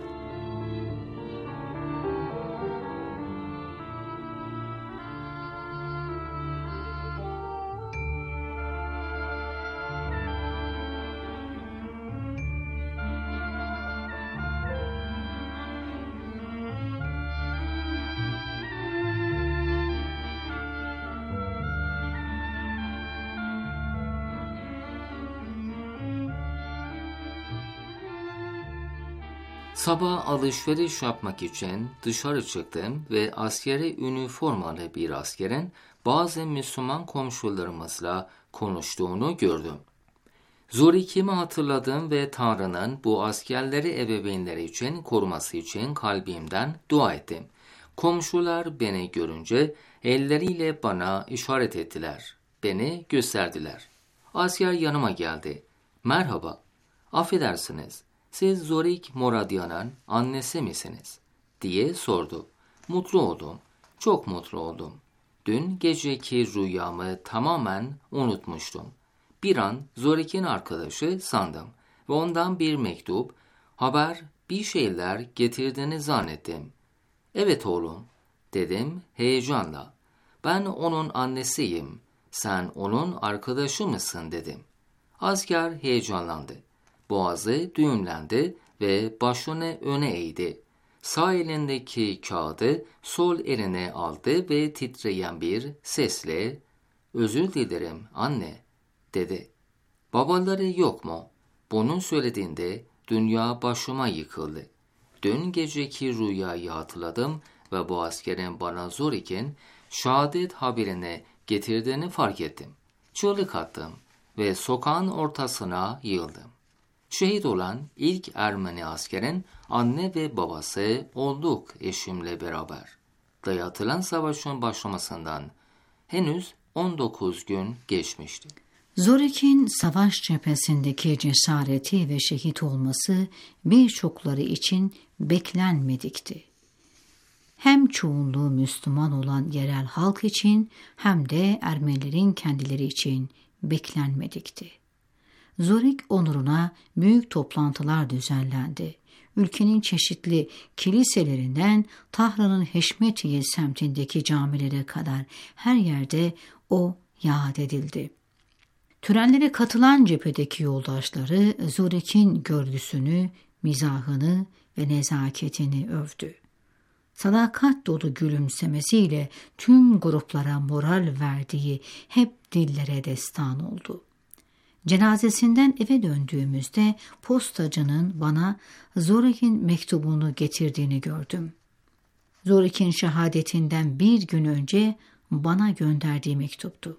Sabah alışveriş yapmak için dışarı çıktım ve askeri üniformalı bir askerin bazı Müslüman komşularımızla konuştuğunu gördüm. Zurik'imi hatırladım ve Tanrı'nın bu askerleri ebeveynleri için koruması için kalbimden dua ettim. Komşular beni görünce elleriyle bana işaret ettiler. Beni gösterdiler. Asker yanıma geldi. Merhaba, affedersiniz, siz Zorik Moradyan'ın annesi misiniz? Diye sordu. Mutlu oldum, çok mutlu oldum. Dün geceki rüyamı tamamen unutmuştum. Bir an Zorik'in arkadaşı sandım ve ondan bir mektup, haber, bir şeyler getirdiğini zannettim. Evet oğlum, dedim heyecanla. Ben onun annesiyim, sen onun arkadaşı mısın dedim. Asker heyecanlandı. Boğazı düğümlendi ve başını öne eğdi. Sağ elindeki kağıdı sol eline aldı ve titreyen bir sesle, "Özür dilerim anne," dedi. Babaları yok mu? Bunu söylediğinde dünya başıma yıkıldı. Dün geceki rüyayı hatırladım ve bu askerin bana Zorik'in şehadet haberini getirdiğini fark ettim. Çığlık attım ve sokağın ortasına yığıldım. Şehit olan ilk Ermeni askerin anne ve babası olduk eşimle beraber. Dayatılan savaşın başlamasından henüz on dokuz gün geçmişti.
Zorik'in savaş cephesindeki cesareti ve şehit olması birçokları için beklenmedikti. Hem çoğunluğu Müslüman olan yerel halk için hem de Ermenilerin kendileri için beklenmedikti. Zorik onuruna büyük toplantılar düzenlendi. Ülkenin çeşitli kiliselerinden Tahran'ın Heşmetiye semtindeki camilere kadar her yerde o yad edildi. Törenlere katılan cephedeki yoldaşları Zorik'in görgüsünü, mizahını ve nezaketini övdü. Sadakat dolu gülümsemesiyle tüm gruplara moral verdiği hep dillere destan oldu. Cenazesinden eve döndüğümüzde postacının bana Zorik'in mektubunu getirdiğini gördüm. Zorik'in şehadetinden bir gün önce bana gönderdiği mektuptu.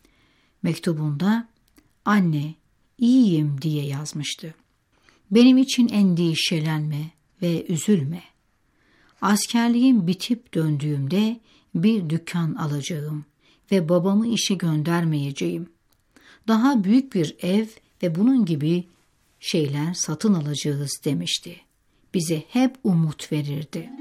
Mektubunda "Anne, iyiyim" diye yazmıştı. "Benim için endişelenme ve üzülme. Askerliğim bitip döndüğümde bir dükkan alacağım ve babamı işe göndermeyeceğim. Daha büyük bir ev ve bunun gibi şeyler satın alacağız" demişti. Bize hep umut verirdi.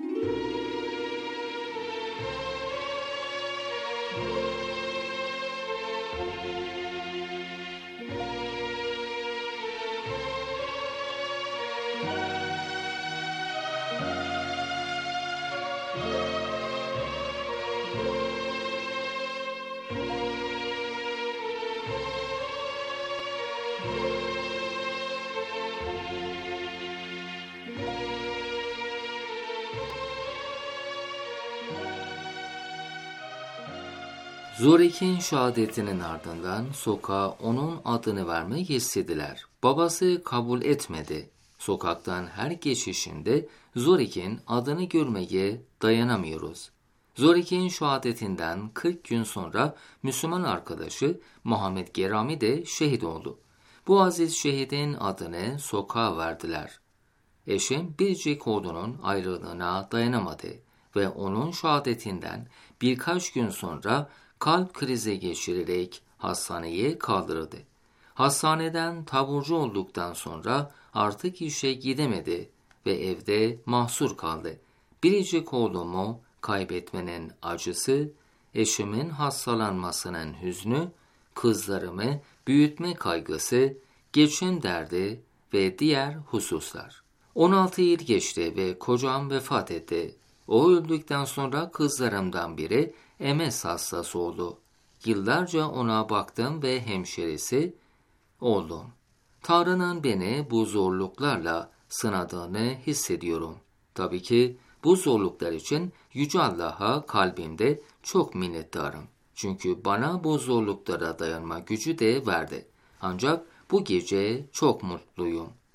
Zorik'in şehadetinin ardından sokağa onun adını vermek istediler. Babası kabul etmedi. Sokaktan her geçişinde Zorik'in adını görmeye dayanamıyoruz. Zorik'in şehadetinden kırk gün sonra Müslüman arkadaşı Muhammed Gerami de şehit oldu. Bu aziz şehidin adını sokağa verdiler. Eşim biricik oğlunun ayrılığına dayanamadı ve onun şehadetinden birkaç gün sonra kalp krizi geçirerek hastaneye kaldırıldı. Hastaneden taburcu olduktan sonra artık işe gidemedi ve evde mahsur kaldı. Biricik oğlumu kaybetmenin acısı, eşimin hastalanmasının hüznü, kızlarımı büyütme kaygısı, geçim derdi ve diğer hususlar. on altı yıl geçti ve kocam vefat etti. O öldükten sonra kızlarımdan biri M S hastası oldu. Yıllarca ona baktım ve hemşiresi oldum. Tanrı'nın beni bu zorluklarla sınadığını hissediyorum. Tabii ki bu zorluklar için Yüce Allah'a kalbimde çok minnettarım. Çünkü bana bu zorluklara dayanma gücü de verdi. Ancak bu gece çok mutluyum.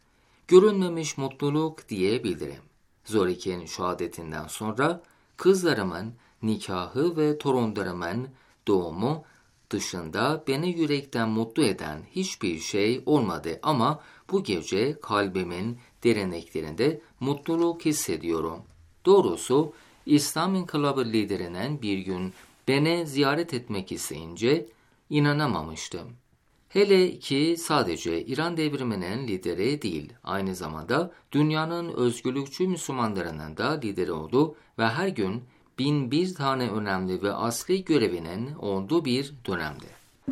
görünmemiş mutluluk diyebilirim. Zorik'in şehadetinden sonra kızlarımın nikahı ve torunlarımın doğumu dışında beni yürekten mutlu eden hiçbir şey olmadı ama bu gece kalbimin derinliklerinde mutluluk hissediyorum. Doğrusu İslam İnkılabı liderinin bir gün beni ziyaret etmek isteyince inanamamıştım. Hele ki sadece İran devriminin lideri değil, aynı zamanda dünyanın özgürlükçü Müslümanlarının da lideri oldu ve her gün bin bir tane önemli ve asli görevinin olduğu bir dönemde.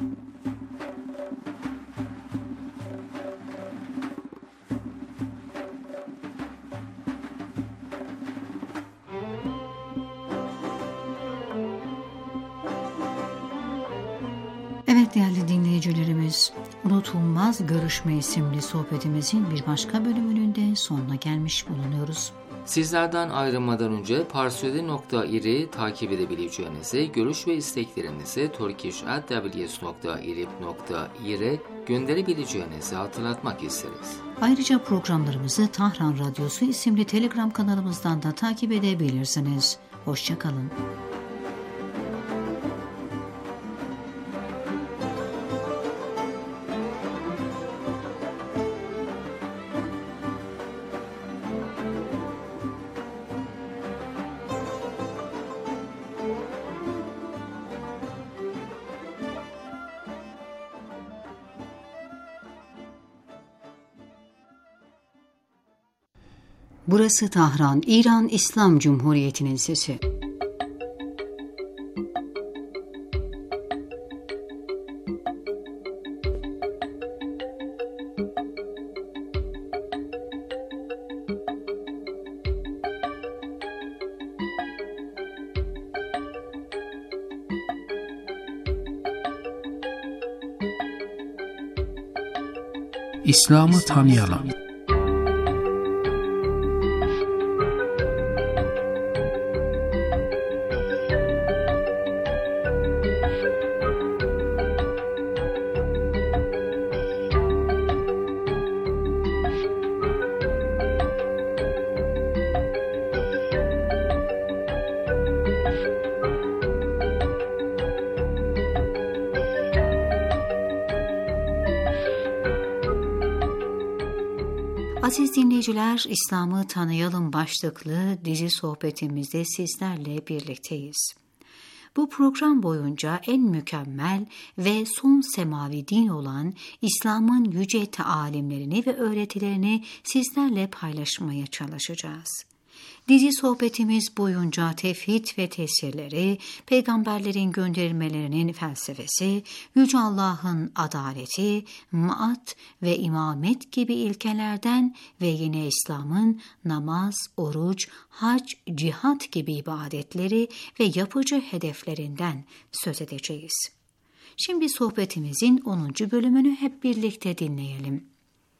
Evet değerli dinleyicilerimiz, Unutulmaz Görüşme isimli sohbetimizin bir başka bölümünün de sonuna gelmiş bulunuyoruz.
Sizlerden ayrılmadan önce parsiyodi nokta ir'i takip edebileceğinizi, görüş ve isteklerinizi turkish at w s nokta irib nokta ir'e gönderebileceğinizi hatırlatmak isteriz.
Ayrıca programlarımızı Tahran Radyosu isimli Telegram kanalımızdan da takip edebilirsiniz. Hoşça kalın. Burası Tahran, İran İslam Cumhuriyeti'nin sesi.
İslam'ı tanıyalım.
Aziz dinleyiciler, İslam'ı tanıyalım başlıklı dizi sohbetimizde sizlerle birlikteyiz. Bu program boyunca en mükemmel ve son semavi din olan İslam'ın yüce talimlerini ve öğretilerini sizlerle paylaşmaya çalışacağız. Dizi sohbetimiz boyunca tevhid ve tesirleri, peygamberlerin gönderilmelerinin felsefesi, Yüce Allah'ın adaleti, maat ve imamet gibi ilkelerden ve yine İslam'ın namaz, oruç, hac, cihat gibi ibadetleri ve yapıcı hedeflerinden söz edeceğiz. Şimdi sohbetimizin onuncu bölümünü hep birlikte dinleyelim.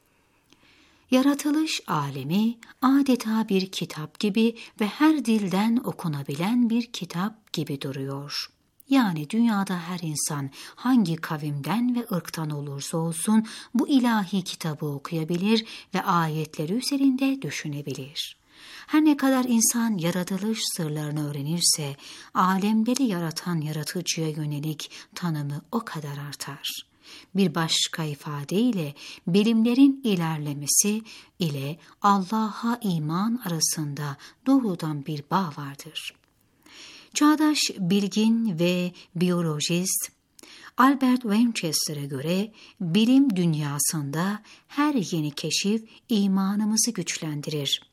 Yaratılış alemi adeta bir kitap gibi ve her dilden okunabilen bir kitap gibi duruyor. Yani dünyada her insan hangi kavimden ve ırktan olursa olsun bu ilahi kitabı okuyabilir ve ayetleri üzerinde düşünebilir. Her ne kadar insan yaratılış sırlarını öğrenirse, alemleri yaratan yaratıcıya yönelik tanımı o kadar artar. Bir başka ifadeyle bilimlerin ilerlemesi ile Allah'a iman arasında doğrudan bir bağ vardır. Çağdaş bilgin ve biyolojist Albert Winchester'a göre bilim dünyasında her yeni keşif imanımızı güçlendirir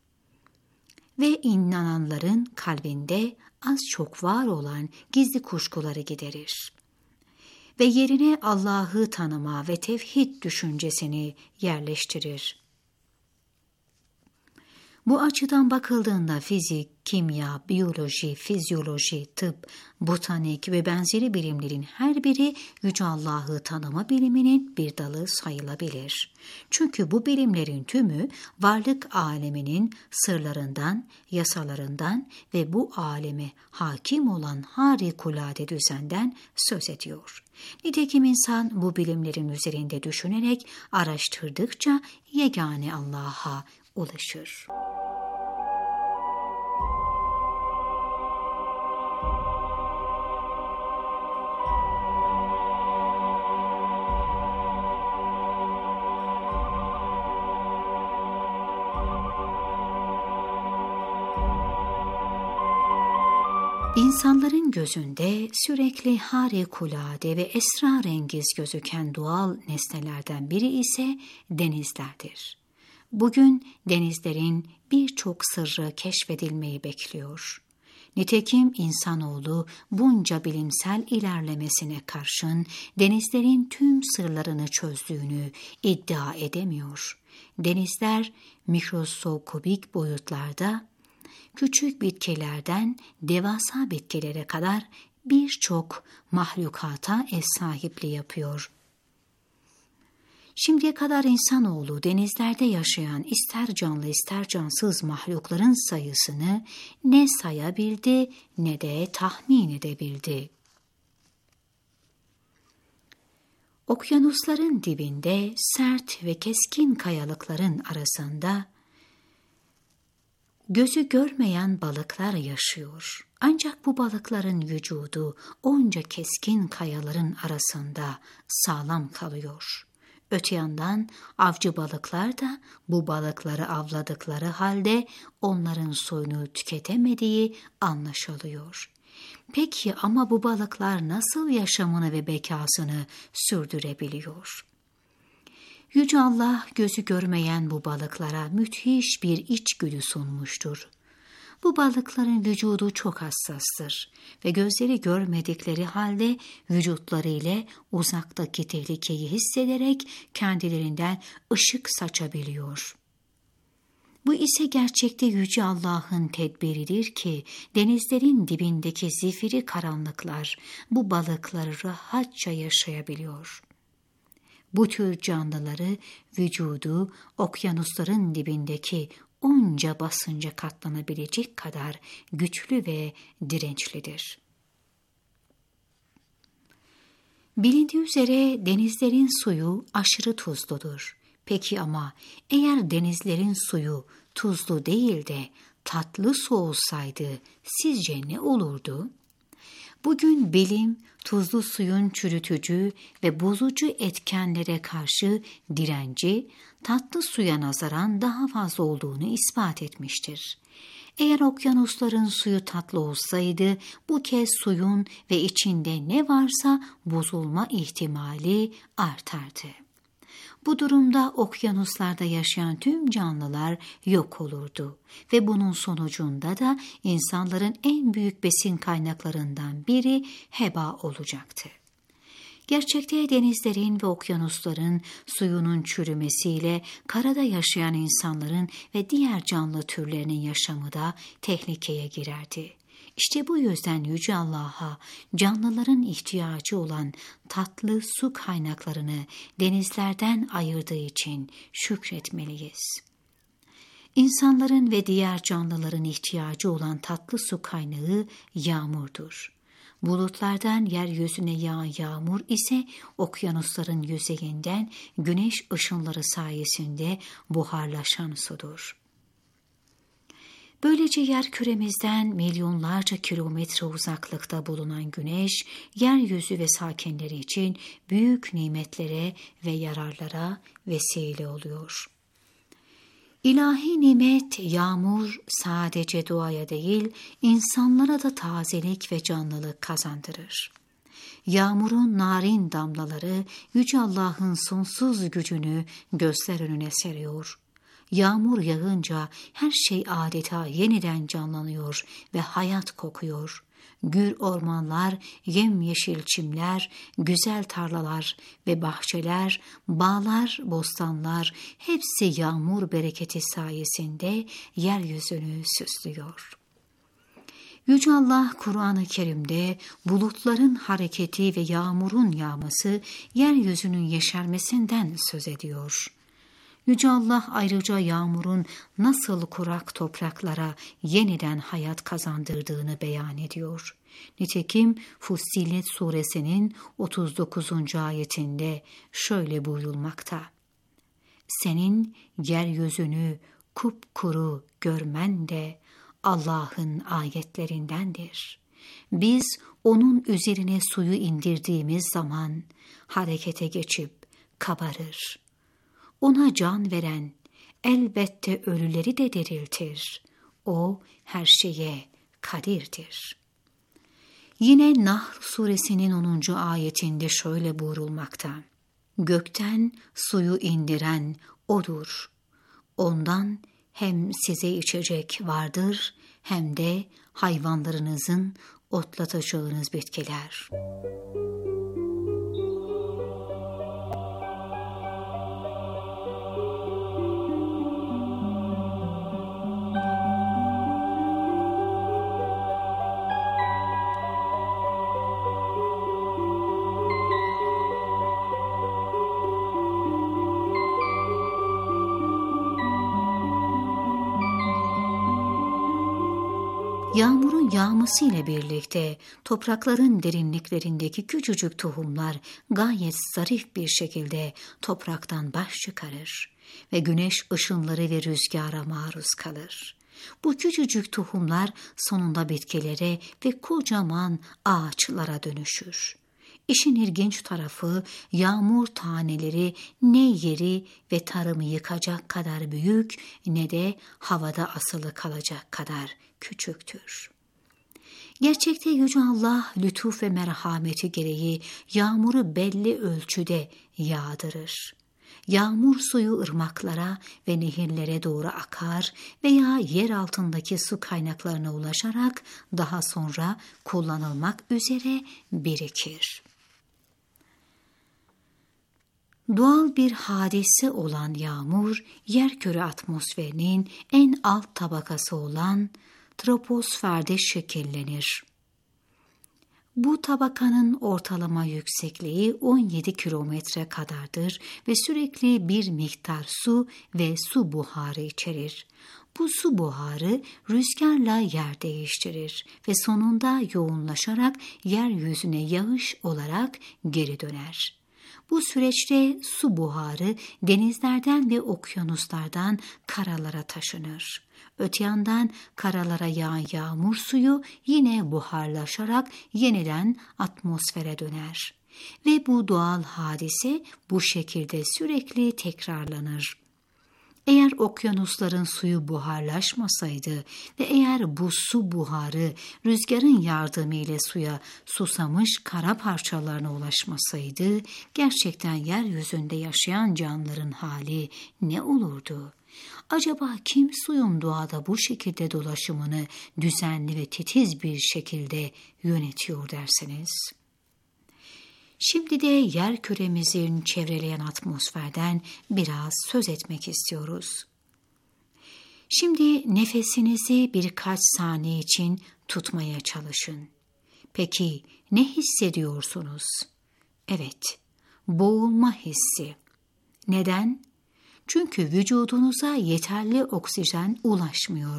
ve inananların kalbinde az çok var olan gizli kuşkuları giderir ve yerine Allah'ı tanıma ve tevhid düşüncesini yerleştirir. Bu açıdan bakıldığında fizik, kimya, biyoloji, fizyoloji, tıp, botanik ve benzeri bilimlerin her biri Yüce Allah'ı tanıma biliminin bir dalı sayılabilir. Çünkü bu bilimlerin tümü varlık aleminin sırlarından, yasalarından ve bu aleme hakim olan harikulade düzenden söz ediyor. Nitekim insan bu bilimlerin üzerinde düşünerek araştırdıkça yegane Allah'a ulaşır. İnsanların gözünde sürekli harikulade ve esrarengiz gözüken doğal nesnelerden biri ise denizlerdir. Bugün denizlerin birçok sırrı keşfedilmeyi bekliyor. Nitekim insanoğlu bunca bilimsel ilerlemesine karşın denizlerin tüm sırlarını çözdüğünü iddia edemiyor. Denizler mikroskobik boyutlarda, küçük bitkilerden devasa bitkilere kadar birçok mahlukata ev sahipliği yapıyor. Şimdiye kadar insanoğlu denizlerde yaşayan ister canlı ister cansız mahlukların sayısını ne sayabildi ne de tahmin edebildi. Okyanusların dibinde sert ve keskin kayalıkların arasında gözü görmeyen balıklar yaşıyor. Ancak bu balıkların vücudu onca keskin kayaların arasında sağlam kalıyor. Öte yandan avcı balıklar da bu balıkları avladıkları halde onların soyunu tüketemediği anlaşılıyor. Peki ama bu balıklar nasıl yaşamını ve bekasını sürdürebiliyor? Yüce Allah gözü görmeyen bu balıklara müthiş bir içgüdü sunmuştur. Bu balıkların vücudu çok hassastır ve gözleri görmedikleri halde vücutları ile uzaktaki tehlikeyi hissederek kendilerinden ışık saçabiliyor. Bu ise gerçekte Yüce Allah'ın tedbiridir ki denizlerin dibindeki zifiri karanlıklar bu balıkları rahatça yaşayabiliyor. Bu tür canlıları vücudu okyanusların dibindeki onca basınca katlanabilecek kadar güçlü ve dirençlidir. Bilindiği üzere denizlerin suyu aşırı tuzludur. Peki ama eğer denizlerin suyu tuzlu değil de tatlı su olsaydı sizce ne olurdu? Bugün bilim, tuzlu suyun çürütücü ve bozucu etkenlere karşı direnci, tatlı suya nazaran daha fazla olduğunu ispat etmiştir. Eğer okyanusların suyu tatlı olsaydı, bu kez suyun ve içinde ne varsa bozulma ihtimali artardı. Bu durumda okyanuslarda yaşayan tüm canlılar yok olurdu ve bunun sonucunda da insanların en büyük besin kaynaklarından biri heba olacaktı. Gerçekte denizlerin ve okyanusların suyunun çürümesiyle karada yaşayan insanların ve diğer canlı türlerinin yaşamı da tehlikeye girerdi. İşte bu yüzden Yüce Allah'a canlıların ihtiyacı olan tatlı su kaynaklarını denizlerden ayırdığı için şükretmeliyiz. İnsanların ve diğer canlıların ihtiyacı olan tatlı su kaynağı yağmurdur. Bulutlardan yeryüzüne yağan yağmur ise okyanusların yüzeyinden güneş ışınları sayesinde buharlaşan sudur. Böylece yerküremizden milyonlarca kilometre uzaklıkta bulunan güneş, yeryüzü ve sakinleri için büyük nimetlere ve yararlara vesile oluyor. İlahi nimet, yağmur sadece doğaya değil, insanlara da tazelik ve canlılık kazandırır. Yağmurun narin damlaları Yüce Allah'ın sonsuz gücünü gözler önüne seriyor. Yağmur yağınca her şey adeta yeniden canlanıyor ve hayat kokuyor. Gür ormanlar, yemyeşil çimler, güzel tarlalar ve bahçeler, bağlar, bostanlar hepsi yağmur bereketi sayesinde yeryüzünü süslüyor. Yüce Allah Kur'an-ı Kerim'de bulutların hareketi ve yağmurun yağması, yeryüzünün yeşermesinden söz ediyor. Yüce Allah ayrıca yağmurun nasıl kurak topraklara yeniden hayat kazandırdığını beyan ediyor. Nitekim Fussilet suresinin otuz dokuzuncu ayetinde şöyle buyurulmakta: Senin yeryüzünü kupkuru görmen de Allah'ın ayetlerindendir. Biz onun üzerine suyu indirdiğimiz zaman harekete geçip kabarır. Ona can veren elbette ölüleri de diriltir. O her şeye kadirdir. Yine Nahl suresinin onuncu ayetinde şöyle buyurulmakta: Gökten suyu indiren O'dur. Ondan hem size içecek vardır hem de hayvanlarınızın otlatacağınız bitkiler. Yağmurun yağması ile birlikte toprakların derinliklerindeki küçücük tohumlar gayet zarif bir şekilde topraktan baş çıkarır ve güneş ışınları ve rüzgara maruz kalır. Bu küçücük tohumlar sonunda bitkilere ve kocaman ağaçlara dönüşür. İşin ilginç tarafı, yağmur taneleri ne yeri ve tarımı yıkacak kadar büyük ne de havada asılı kalacak kadar küçüktür. Gerçekte Yüce Allah lütuf ve merhameti gereği yağmuru belli ölçüde yağdırır. Yağmur suyu ırmaklara ve nehirlere doğru akar veya yer altındaki su kaynaklarına ulaşarak daha sonra kullanılmak üzere birikir. Doğal bir hadise olan yağmur, yerküre atmosferinin en alt tabakası olan troposferde şekillenir. Bu tabakanın ortalama yüksekliği on yedi kilometre kadardır ve sürekli bir miktar su ve su buharı içerir. Bu su buharı rüzgarla yer değiştirir ve sonunda yoğunlaşarak yeryüzüne yağış olarak geri döner. Bu süreçte su buharı denizlerden ve okyanuslardan karalara taşınır. Öte yandan karalara yağan yağmur suyu yine buharlaşarak yeniden atmosfere döner. Ve bu doğal hadise bu şekilde sürekli tekrarlanır. Eğer okyanusların suyu buharlaşmasaydı ve eğer bu su buharı rüzgarın yardımıyla suya susamış kara parçalarına ulaşmasaydı, gerçekten yeryüzünde yaşayan canlıların hali ne olurdu? Acaba kim suyun doğada bu şekilde dolaşımını düzenli ve titiz bir şekilde yönetiyor derseniz? Şimdi de yer küremizin çevreleyen atmosferden biraz söz etmek istiyoruz. Şimdi nefesinizi birkaç saniye için tutmaya çalışın. Peki ne hissediyorsunuz? Evet, boğulma hissi. Neden? Çünkü vücudunuza yeterli oksijen ulaşmıyor.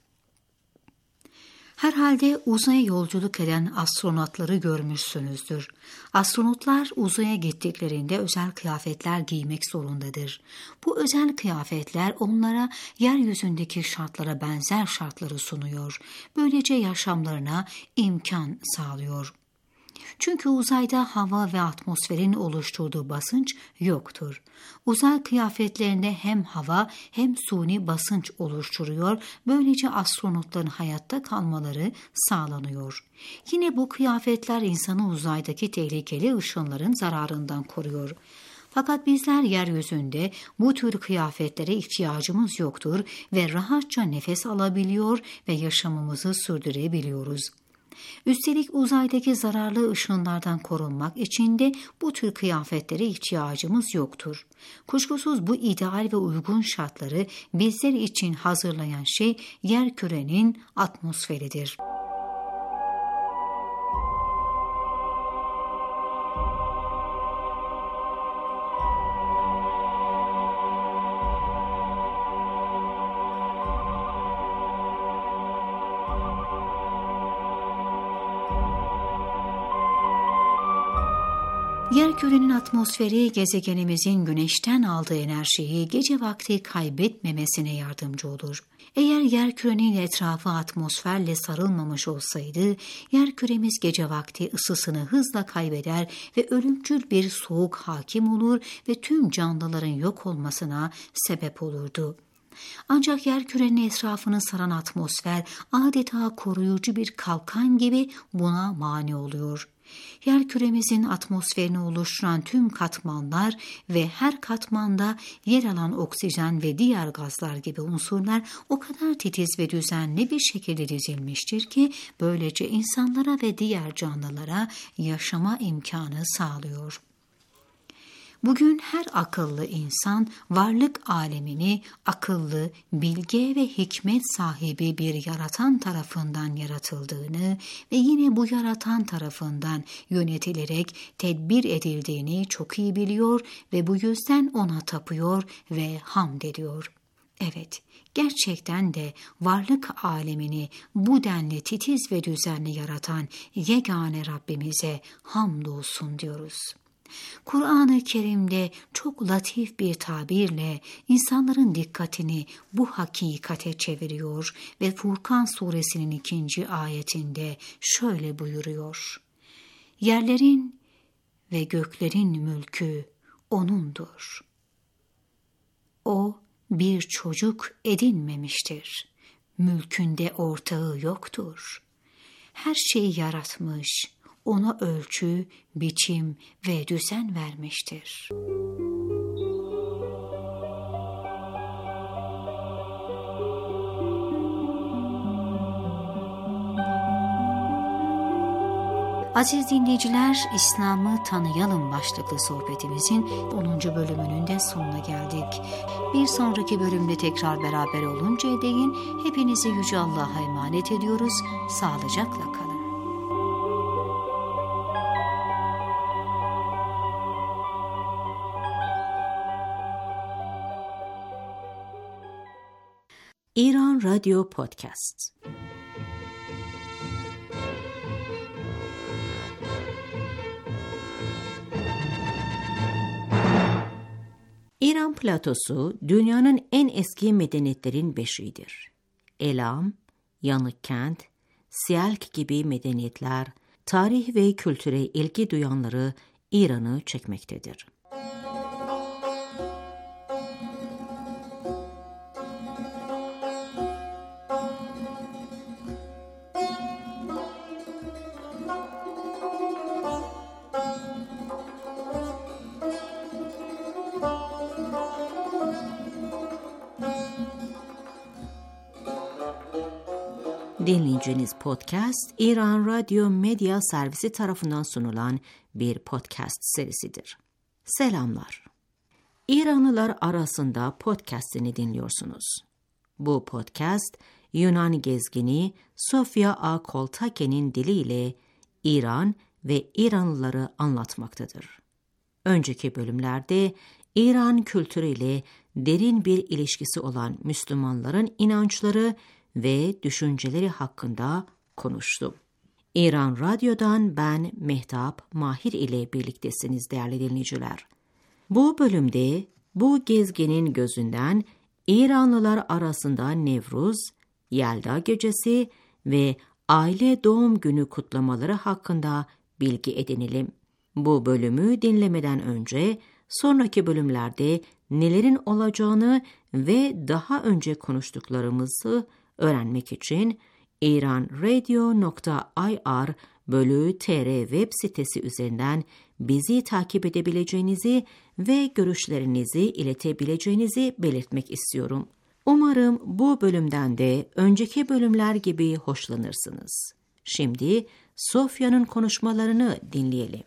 Herhalde uzaya yolculuk eden astronotları görmüşsünüzdür. Astronotlar uzaya gittiklerinde özel kıyafetler giymek zorundadır. Bu özel kıyafetler onlara yeryüzündeki şartlara benzer şartları sunuyor. Böylece yaşamlarına imkan sağlıyor. Çünkü uzayda hava ve atmosferin oluşturduğu basınç yoktur. Uzay kıyafetlerinde hem hava hem suni basınç oluşturuyor. Böylece astronotların hayatta kalmaları sağlanıyor. Yine bu kıyafetler insanı uzaydaki tehlikeli ışınların zararından koruyor. Fakat bizler yeryüzünde bu tür kıyafetlere ihtiyacımız yoktur ve rahatça nefes alabiliyor ve yaşamımızı sürdürebiliyoruz. Üstelik uzaydaki zararlı ışınlardan korunmak için de bu tür kıyafetlere ihtiyacımız yoktur. Kuşkusuz bu ideal ve uygun şartları bizler için hazırlayan şey yerkürenin atmosferidir. Yerkürenin atmosferi gezegenimizin güneşten aldığı enerjiyi gece vakti kaybetmemesine yardımcı olur. Eğer yerkürenin etrafı atmosferle sarılmamış olsaydı, yerküremiz gece vakti ısısını hızla kaybeder ve ölümcül bir soğuk hakim olur ve tüm canlıların yok olmasına sebep olurdu. Ancak yerkürenin etrafını saran atmosfer adeta koruyucu bir kalkan gibi buna mani oluyor. Yerküremizin atmosferini oluşturan tüm katmanlar ve her katmanda yer alan oksijen ve diğer gazlar gibi unsurlar o kadar titiz ve düzenli bir şekilde dizilmiştir ki böylece insanlara ve diğer canlılara yaşama imkanı sağlıyor. Bugün her akıllı insan varlık alemini akıllı, bilge ve hikmet sahibi bir yaratan tarafından yaratıldığını ve yine bu yaratan tarafından yönetilerek tedbir edildiğini çok iyi biliyor ve bu yüzden ona tapıyor ve hamd ediyor. Evet, gerçekten de varlık alemini bu denli titiz ve düzenli yaratan yegane Rabbimize hamdolsun diyoruz. Kur'an-ı Kerim'de çok latif bir tabirle insanların dikkatini bu hakikate çeviriyor ve Furkan suresinin ikinci ayetinde şöyle buyuruyor. Yerlerin ve göklerin mülkü O'nundur. O bir çocuk edinmemiştir. Mülkünde ortağı yoktur. Her şeyi yaratmış, ona ölçü, biçim ve düzen vermiştir. Aziz dinleyiciler, İslam'ı tanıyalım başlıklı sohbetimizin onuncu bölümünün de sonuna geldik. Bir sonraki bölümde tekrar beraber oluncaya değin hepinizi Yüce Allah'a emanet ediyoruz. Sağlıcakla kalın.
İran Radyo Podcast. İran platosu dünyanın en eski medeniyetlerin beşiğidir. Elam, Yanıkkent, Siyalk gibi medeniyetler tarih ve kültüre ilgi duyanları İran'ı çekmektedir. Dinleyeceğiniz podcast, İran Radyo Medya Servisi tarafından sunulan bir podcast serisidir. Selamlar. İranlılar arasında podcast'ini dinliyorsunuz. Bu podcast, Yunan gezgini Sofya A. Koltake'nin diliyle İran ve İranlıları anlatmaktadır. Önceki bölümlerde İran kültürüyle derin bir ilişkisi olan Müslümanların inançları ve düşünceleri hakkında konuştum. İran Radyo'dan ben Mehtap Mahir ile birliktesiniz değerli dinleyiciler. Bu bölümde bu gezginin gözünden İranlılar arasında Nevruz, Yelda Gecesi ve aile doğum günü kutlamaları hakkında bilgi edinelim. Bu bölümü dinlemeden önce sonraki bölümlerde nelerin olacağını ve daha önce konuştuklarımızı öğrenmek için iranradio nokta i r bölü tr web sitesi üzerinden bizi takip edebileceğinizi ve görüşlerinizi iletebileceğinizi belirtmek istiyorum. Umarım bu bölümden de önceki bölümler gibi hoşlanırsınız. Şimdi Sofya'nın konuşmalarını dinleyelim.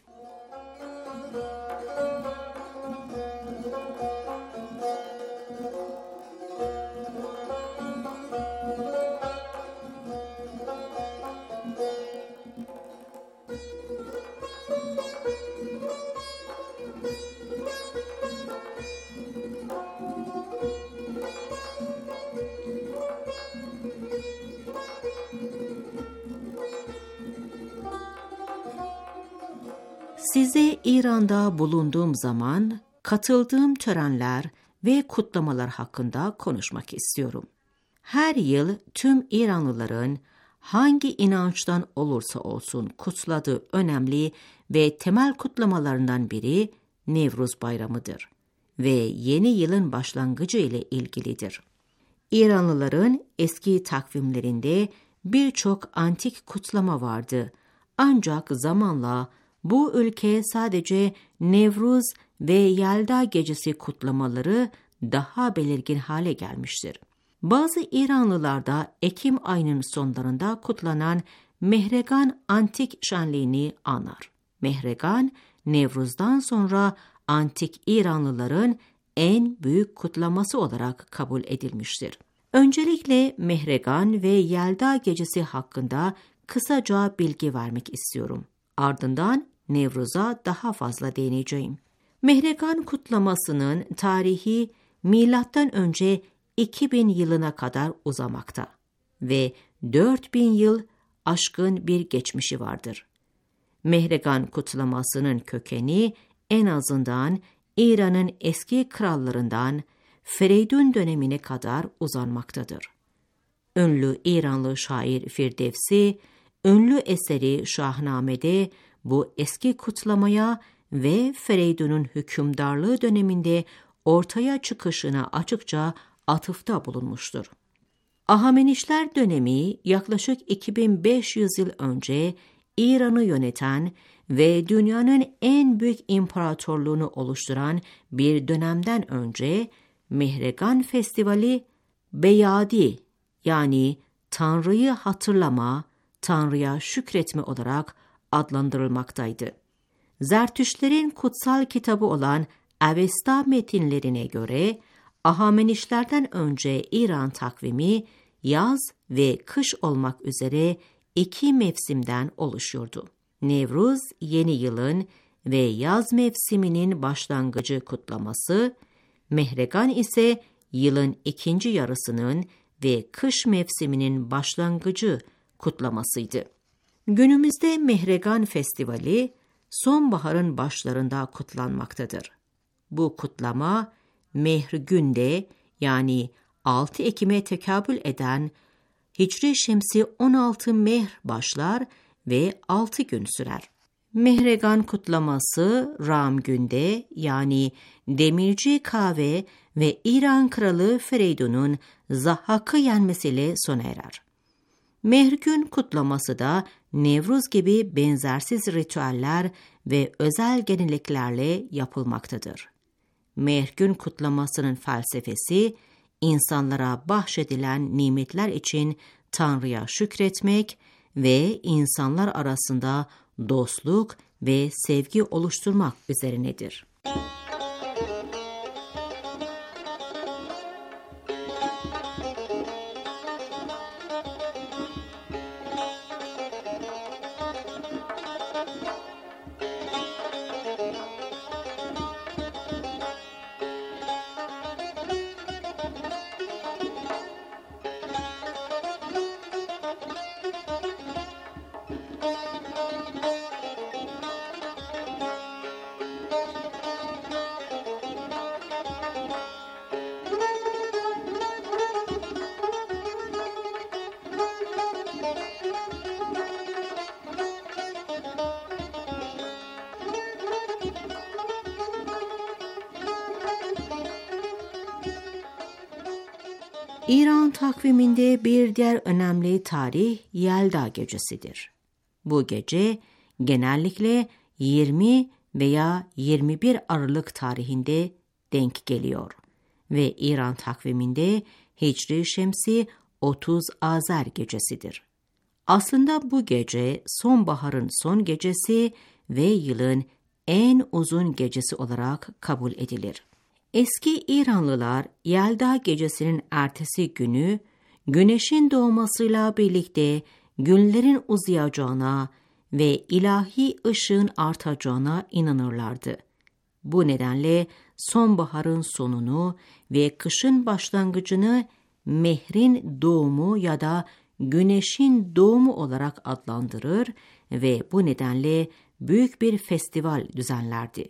Size İran'da bulunduğum zaman katıldığım törenler ve kutlamalar hakkında konuşmak istiyorum. Her yıl tüm İranlıların hangi inançtan olursa olsun kutladığı önemli ve temel kutlamalarından biri Nevruz Bayramı'dır ve yeni yılın başlangıcı ile ilgilidir. İranlıların eski takvimlerinde birçok antik kutlama vardı. Ancak zamanla bu ülke sadece Nevruz ve Yelda Gecesi kutlamaları daha belirgin hale gelmiştir. Bazı İranlılar da Ekim ayının sonlarında kutlanan Mehregan antik şenliğini anar. Mehregan, Nevruz'dan sonra antik İranlıların en büyük kutlaması olarak kabul edilmiştir. Öncelikle Mehregan ve Yelda Gecesi hakkında kısaca bilgi vermek istiyorum. Ardından Nevruz'a daha fazla değineceğim. Mehregan kutlamasının tarihi milattan önce iki bin yılına kadar uzamakta ve dört bin yıl aşkın bir geçmişi vardır. Mehregan kutlamasının kökeni en azından İran'ın eski krallarından Fereydun dönemine kadar uzanmaktadır. Ünlü İranlı şair Firdevsi, ünlü eseri Şahname'de bu eski kutlamaya ve Fereydun'un hükümdarlığı döneminde ortaya çıkışına açıkça atıfta bulunmuştur. Ahamenişler dönemi yaklaşık iki bin beş yüz yıl önce İran'ı yöneten ve dünyanın en büyük imparatorluğunu oluşturan bir dönemden önce Mehregan Festivali Beyadi yani Tanrı'yı hatırlama, Tanrı'ya şükretme olarak adlandırılmaktaydı. Zertüştlerin kutsal kitabı olan Avesta metinlerine göre Ahamenişlerden önce İran takvimi yaz ve kış olmak üzere iki mevsimden oluşuyordu. Nevruz yeni yılın ve yaz mevsiminin başlangıcı kutlaması, Mehregan ise yılın ikinci yarısının ve kış mevsiminin başlangıcı kutlamasıydı. Günümüzde Mehregan Festivali sonbaharın başlarında kutlanmaktadır. Bu kutlama Mehrgün'de yani altı Ekim'e tekabül eden Hicri Şemsi on altı Mehr başlar ve altı gün sürer. Mehregan kutlaması Ramgün'de yani Demirci Kahve ve İran Kralı Fereydun'un Zahhak'ı yenmesiyle sona erer. Mehrgün kutlaması da Nevruz gibi benzersiz ritüeller ve özel geleneklerle yapılmaktadır. Mehrgün kutlamasının felsefesi, insanlara bahşedilen nimetler için Tanrı'ya şükretmek ve insanlar arasında dostluk ve sevgi oluşturmak üzerinedir. İran takviminde bir diğer önemli tarih Yelda Gecesi'dir. Bu gece genellikle yirmi veya yirmi bir Aralık tarihinde denk geliyor ve İran takviminde Hicri Şemsi otuz Azer Gecesi'dir. Aslında bu gece sonbaharın son gecesi ve yılın en uzun gecesi olarak kabul edilir. Eski İranlılar Yelda Gecesi'nin ertesi günü güneşin doğmasıyla birlikte günlerin uzayacağına ve ilahi ışığın artacağına inanırlardı. Bu nedenle sonbaharın sonunu ve kışın başlangıcını Mehrin doğumu ya da güneşin doğumu olarak adlandırır ve bu nedenle büyük bir festival düzenlerdi.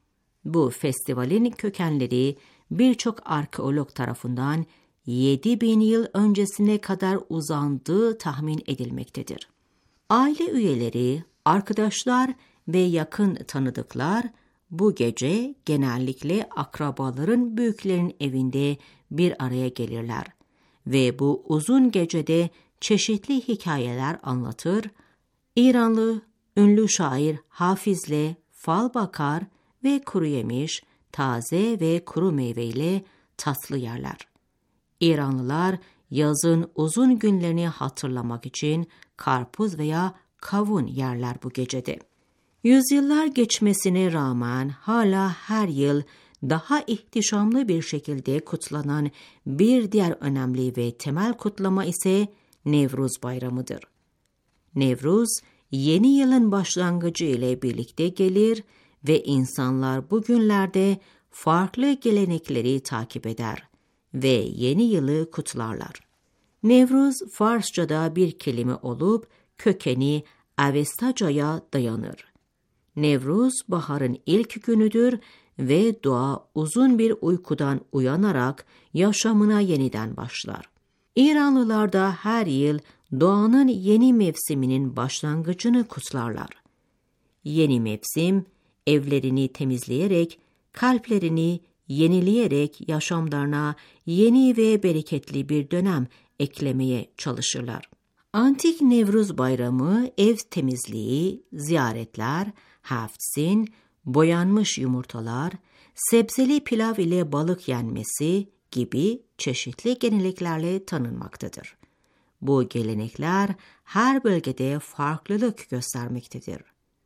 Bu festivalin kökenleri birçok arkeolog tarafından yedi bin yıl öncesine kadar uzandığı tahmin edilmektedir. Aile üyeleri, arkadaşlar ve yakın tanıdıklar bu gece genellikle akrabaların büyüklerin evinde bir araya gelirler ve bu uzun gecede çeşitli hikayeler anlatır, İranlı ünlü şair Hafiz'le fal bakar ve kuru yemiş, taze ve kuru meyveyle tatlı yerler. İranlılar yazın uzun günlerini hatırlamak için karpuz veya kavun yerler bu gecede. Yüzyıllar geçmesine rağmen hala her yıl daha ihtişamlı bir şekilde kutlanan bir diğer önemli ve temel kutlama ise Nevruz Bayramı'dır. Nevruz, yeni yılın başlangıcı ile birlikte gelir ve insanlar bu günlerde farklı gelenekleri takip eder ve yeni yılı kutlarlar. Nevruz, Farsça'da bir kelime olup kökeni Avestaca'ya dayanır. Nevruz, baharın ilk günüdür ve doğa uzun bir uykudan uyanarak yaşamına yeniden başlar. İranlılar da her yıl doğanın yeni mevsiminin başlangıcını kutlarlar. Yeni mevsim, evlerini temizleyerek, kalplerini yenileyerek yaşamlarına yeni ve bereketli bir dönem eklemeye çalışırlar. Antik Nevruz Bayramı ev temizliği, ziyaretler, haftzin, boyanmış yumurtalar, sebzeli pilav ile balık yenmesi gibi çeşitli geleneklerle tanınmaktadır. Bu gelenekler her bölgede farklılık göstermektedir.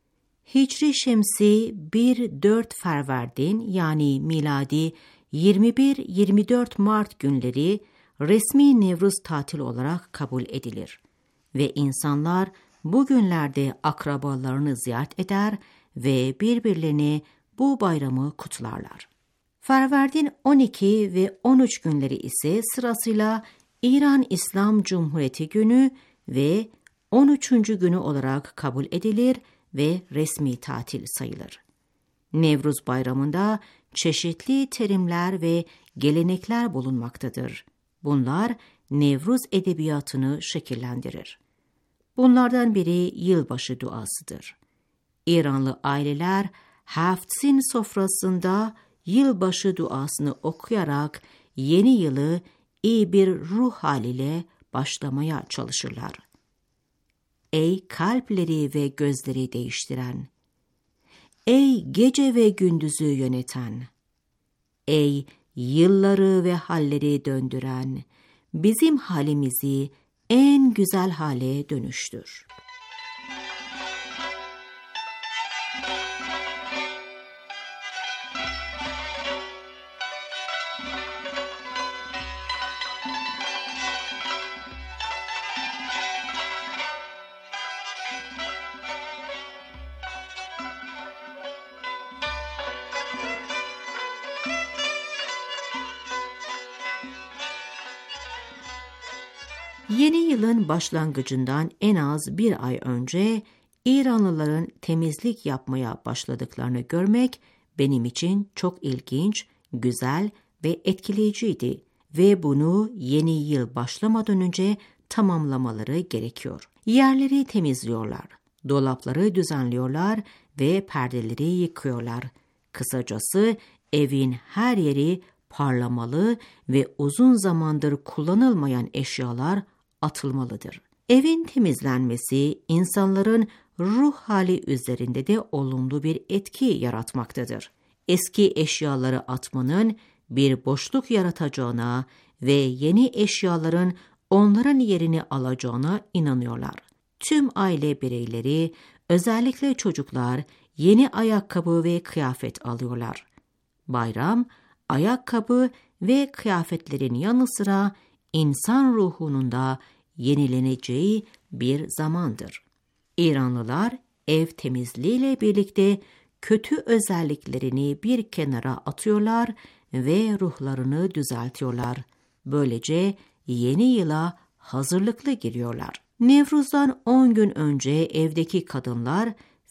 Hicri Şemsi bir dört Ferverdin yani miladi yirmi bir yirmi dört Mart günleri resmi Nevruz tatili olarak kabul edilir ve insanlar bu günlerde akrabalarını ziyaret eder ve birbirlerini bu bayramı kutlarlar. Ferverdin on iki ve on üç günleri ise sırasıyla İran İslam Cumhuriyeti Günü ve on üçüncü günü olarak kabul edilir ve resmi tatil sayılır. Nevruz Bayramı'nda çeşitli terimler ve gelenekler bulunmaktadır. Bunlar Nevruz edebiyatını şekillendirir. Bunlardan biri yılbaşı duasıdır. İranlı aileler haftzin sofrasında yılbaşı duasını okuyarak yeni yılı iyi bir ruh haliyle başlamaya çalışırlar. Ey kalpleri ve gözleri değiştiren, ey gece ve gündüzü yöneten, ey yılları ve halleri döndüren, bizim halimizi en güzel hale dönüştür. Yeni yılın başlangıcından en az bir ay önce İranlıların temizlik yapmaya başladıklarını görmek benim için çok ilginç, güzel ve etkileyiciydi ve bunu yeni yıl başlamadan önce tamamlamaları gerekiyor. Yerleri temizliyorlar, dolapları düzenliyorlar ve perdeleri yıkıyorlar. Kısacası evin her yeri parlamalı ve uzun zamandır kullanılmayan eşyalar atılmalıdır. Evin temizlenmesi insanların ruh hali üzerinde de olumlu bir etki yaratmaktadır. Eski eşyaları atmanın bir boşluk yaratacağına ve yeni eşyaların onların yerini alacağına inanıyorlar. Tüm aile bireyleri, özellikle çocuklar yeni ayakkabı ve kıyafet alıyorlar. Bayram, ayakkabı ve kıyafetlerin yanı sıra insan ruhunun da yenileneceği bir zamandır. İranlılar ev temizliğiyle birlikte kötü özelliklerini bir kenara atıyorlar ve ruhlarını düzeltiyorlar. Böylece yeni yıla hazırlıklı giriyorlar. Nevruz'dan on gün önce evdeki kadınlar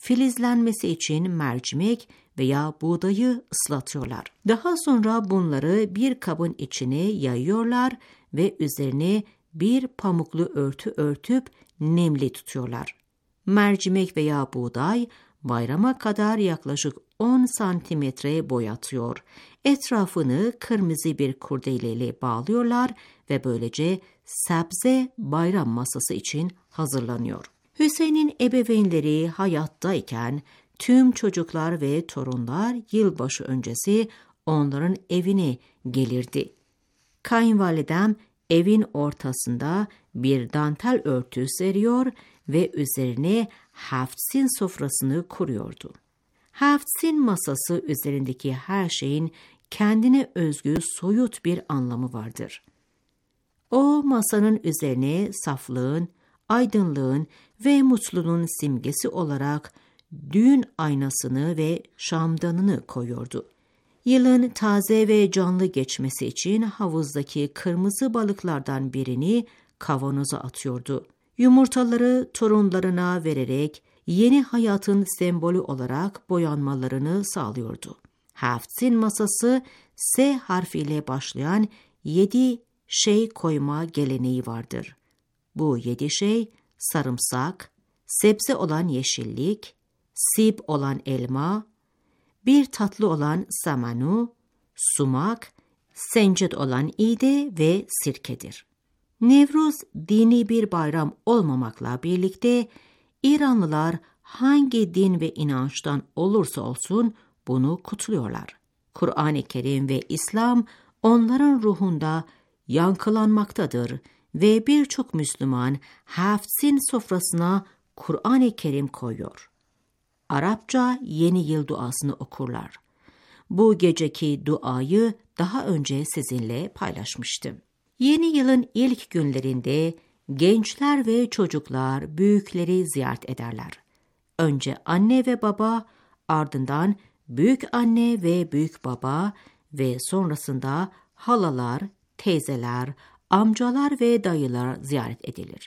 filizlenmesi için mercimek veya buğdayı ıslatıyorlar. Daha sonra bunları bir kabın içine yayıyorlar ve üzerine bir pamuklu örtü örtüp nemli tutuyorlar. Mercimek veya buğday bayrama kadar yaklaşık on santimetre boyatıyor. Etrafını kırmızı bir kurdeleyle bağlıyorlar ve böylece sebze bayram masası için hazırlanıyor. Hüseyin'in ebeveynleri hayattayken tüm çocuklar ve torunlar yılbaşı öncesi onların evine gelirdi. Kayınvalidem evin ortasında bir dantel örtü seriyor ve üzerine Hafsin sofrasını kuruyordu. Hafsin masası üzerindeki her şeyin kendine özgü soyut bir anlamı vardır. O masanın üzerine saflığın, aydınlığın ve mutluluğun simgesi olarak düğün aynasını ve şamdanını koyuyordu. Yılın taze ve canlı geçmesi için havuzdaki kırmızı balıklardan birini kavanoza atıyordu. Yumurtaları torunlarına vererek yeni hayatın sembolü olarak boyanmalarını sağlıyordu. Hafsin masası S harfiyle başlayan yedi şey koyma geleneği vardır. Bu yedi şey sarımsak, sebze olan yeşillik, sib olan elma, bir tatlı olan samanu, sumak, sencet olan iğde ve sirkedir. Nevruz dini bir bayram olmamakla birlikte İranlılar hangi din ve inançtan olursa olsun bunu kutluyorlar. Kur'an-ı Kerim ve İslam onların ruhunda yankılanmaktadır ve birçok Müslüman Hafsin sofrasına Kur'an-ı Kerim koyuyor. Arapça yeni yıl duasını okurlar. Bu geceki duayı daha önce sizinle paylaşmıştım. Yeni yılın ilk günlerinde gençler ve çocuklar büyükleri ziyaret ederler. Önce anne ve baba, ardından büyük anne ve büyük baba ve sonrasında halalar, teyzeler, amcalar ve dayılar ziyaret edilir.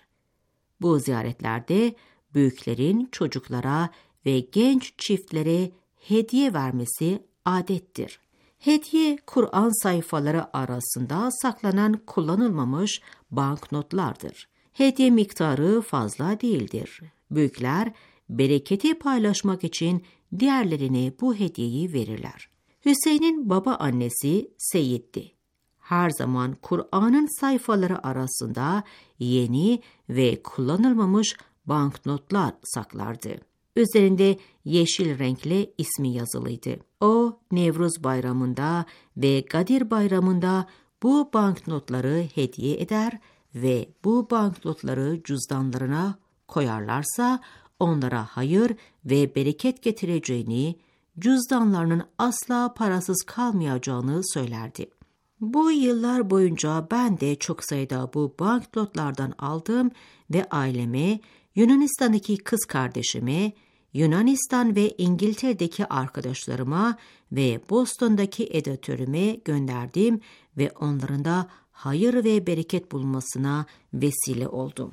Bu ziyaretlerde büyüklerin çocuklara ve genç çiftlere hediye vermesi adettir. Hediye, Kur'an sayfaları arasında saklanan kullanılmamış banknotlardır. Hediye miktarı fazla değildir. Büyükler, bereketi paylaşmak için diğerlerine bu hediyeyi verirler. Hüseyin'in baba annesi Seyit'ti. Her zaman Kur'an'ın sayfaları arasında yeni ve kullanılmamış banknotlar saklardı. Üzerinde yeşil renkle ismi yazılıydı. O, Nevruz bayramında ve Gadir bayramında bu banknotları hediye eder ve bu banknotları cüzdanlarına koyarlarsa onlara hayır ve bereket getireceğini, cüzdanlarının asla parasız kalmayacağını söylerdi. Bu yıllar boyunca ben de çok sayıda bu banknotlardan aldım ve aileme, Yunanistan'daki kız kardeşime, Yunanistan ve İngiltere'deki arkadaşlarıma ve Boston'daki editörüme gönderdim ve onların da hayır ve bereket bulmasına vesile oldum.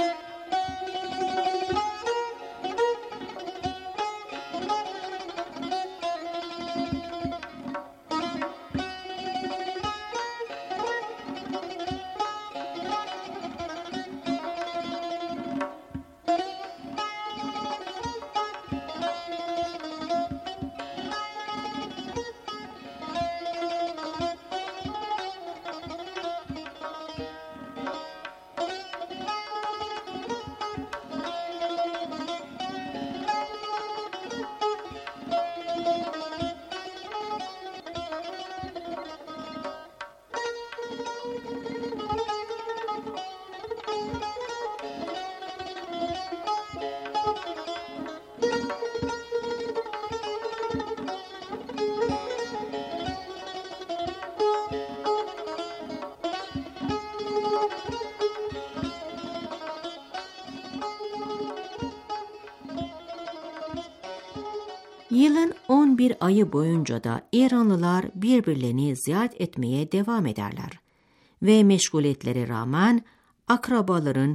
Yılın on bir ayı boyunca da İranlılar birbirlerini ziyaret etmeye devam ederler ve meşguliyetlere rağmen akrabaların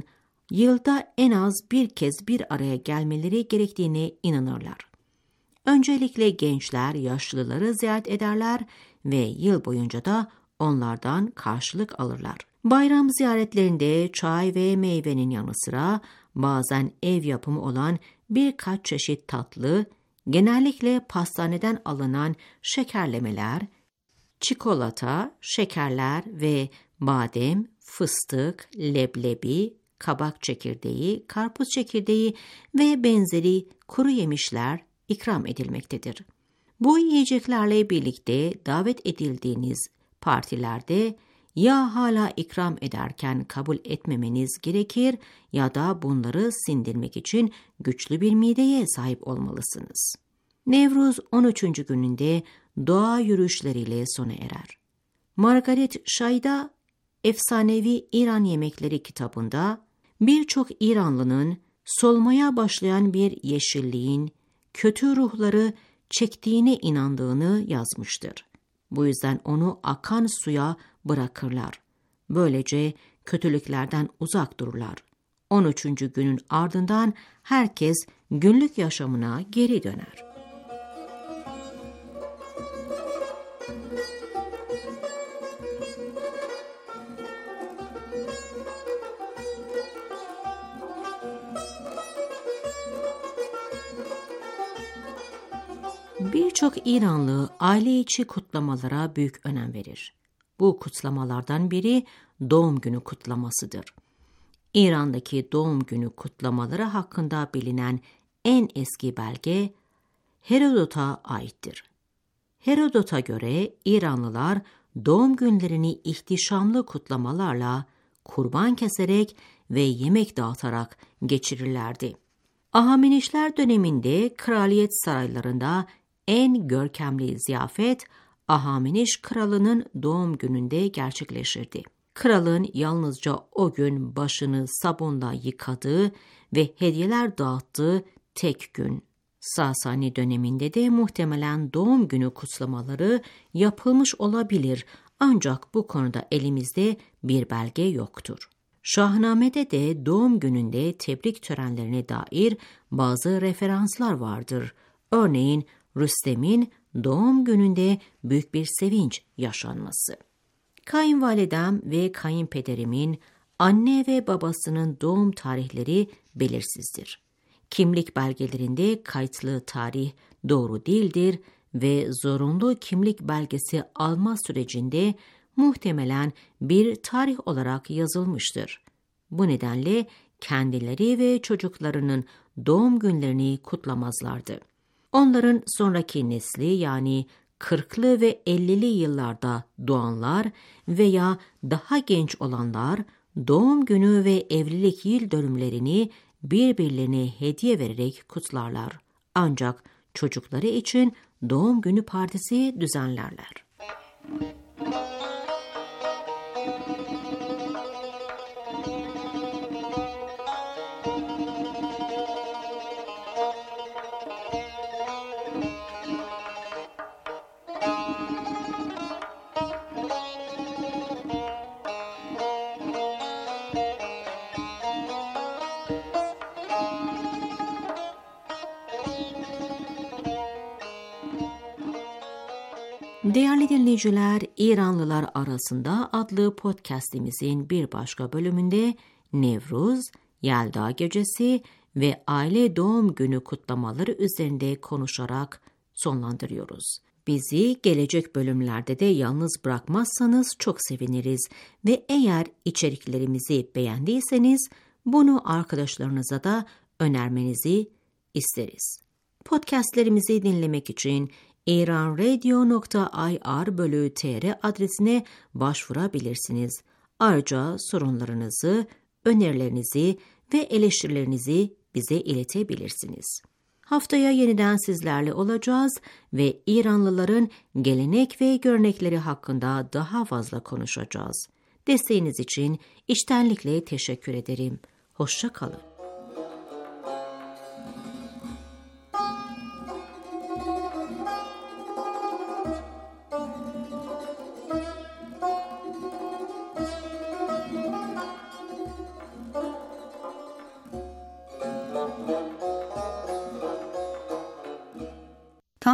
yılda en az bir kez bir araya gelmeleri gerektiğine inanırlar. Öncelikle gençler yaşlıları ziyaret ederler ve yıl boyunca da onlardan karşılık alırlar. Bayram ziyaretlerinde çay ve meyvenin yanı sıra bazen ev yapımı olan birkaç çeşit tatlı, genellikle pastaneden alınan şekerlemeler, çikolata, şekerler ve badem, fıstık, leblebi, kabak çekirdeği, karpuz çekirdeği ve benzeri kuru yemişler ikram edilmektedir. Bu yiyeceklerle birlikte davet edildiğiniz partilerde ya hala ikram ederken kabul etmemeniz gerekir ya da bunları sindirmek için güçlü bir mideye sahip olmalısınız. Nevruz on üçüncü gününde doğa yürüyüşleriyle sona erer. Margaret Şayda, Efsanevi İran Yemekleri kitabında birçok İranlının solmaya başlayan bir yeşilliğin kötü ruhları çektiğine inandığını yazmıştır. Bu yüzden onu akan suya bırakırlar. Böylece kötülüklerden uzak dururlar. on üçüncü günün ardından herkes günlük yaşamına geri döner. Birçok İranlı aile içi kutlamalara büyük önem verir. Bu kutlamalardan biri doğum günü kutlamasıdır. İran'daki doğum günü kutlamaları hakkında bilinen en eski belge Herodot'a aittir. Herodot'a göre İranlılar doğum günlerini ihtişamlı kutlamalarla, kurban keserek ve yemek dağıtarak geçirirlerdi. Ahamenişler döneminde kraliyet saraylarında en görkemli ziyafet Ahameneş kralının doğum gününde gerçekleşirdi. Kralın yalnızca o gün başını sabunla yıkadığı ve hediyeler dağıttığı tek gün. Sasani döneminde de muhtemelen doğum günü kutlamaları yapılmış olabilir, ancak bu konuda elimizde bir belge yoktur. Şahname'de de doğum gününde tebrik törenlerine dair bazı referanslar vardır. Örneğin Rüstem'in doğum gününde büyük bir sevinç yaşanması. Kayınvalidem ve kayınpederimin anne ve babasının doğum tarihleri belirsizdir. Kimlik belgelerinde kayıtlı tarih doğru değildir ve zorunlu kimlik belgesi alma sürecinde muhtemelen bir tarih olarak yazılmıştır. Bu nedenle kendileri ve çocuklarının doğum günlerini kutlamazlardı. Onların sonraki nesli, yani kırklı ve ellili yıllarda doğanlar veya daha genç olanlar doğum günü ve evlilik yıl dönümlerini birbirlerine hediye vererek kutlarlar. Ancak çocukları için doğum günü partisi düzenlerler. Değerli dinleyiciler, İranlılar Arasında adlı podcastimizin bir başka bölümünde Nevruz, Yelda Gecesi ve aile doğum günü kutlamaları üzerinde konuşarak sonlandırıyoruz. Bizi gelecek bölümlerde de yalnız bırakmazsanız çok seviniriz ve eğer içeriklerimizi beğendiyseniz bunu arkadaşlarınıza da önermenizi isteriz. Podcastlerimizi dinlemek için iranradio nokta ir bölü tr adresine başvurabilirsiniz. Ayrıca sorunlarınızı, önerilerinizi ve eleştirilerinizi bize iletebilirsiniz. Haftaya yeniden sizlerle olacağız ve İranlıların gelenek ve görenekleri hakkında daha fazla konuşacağız. Desteğiniz için içtenlikle teşekkür ederim. Hoşça kalın.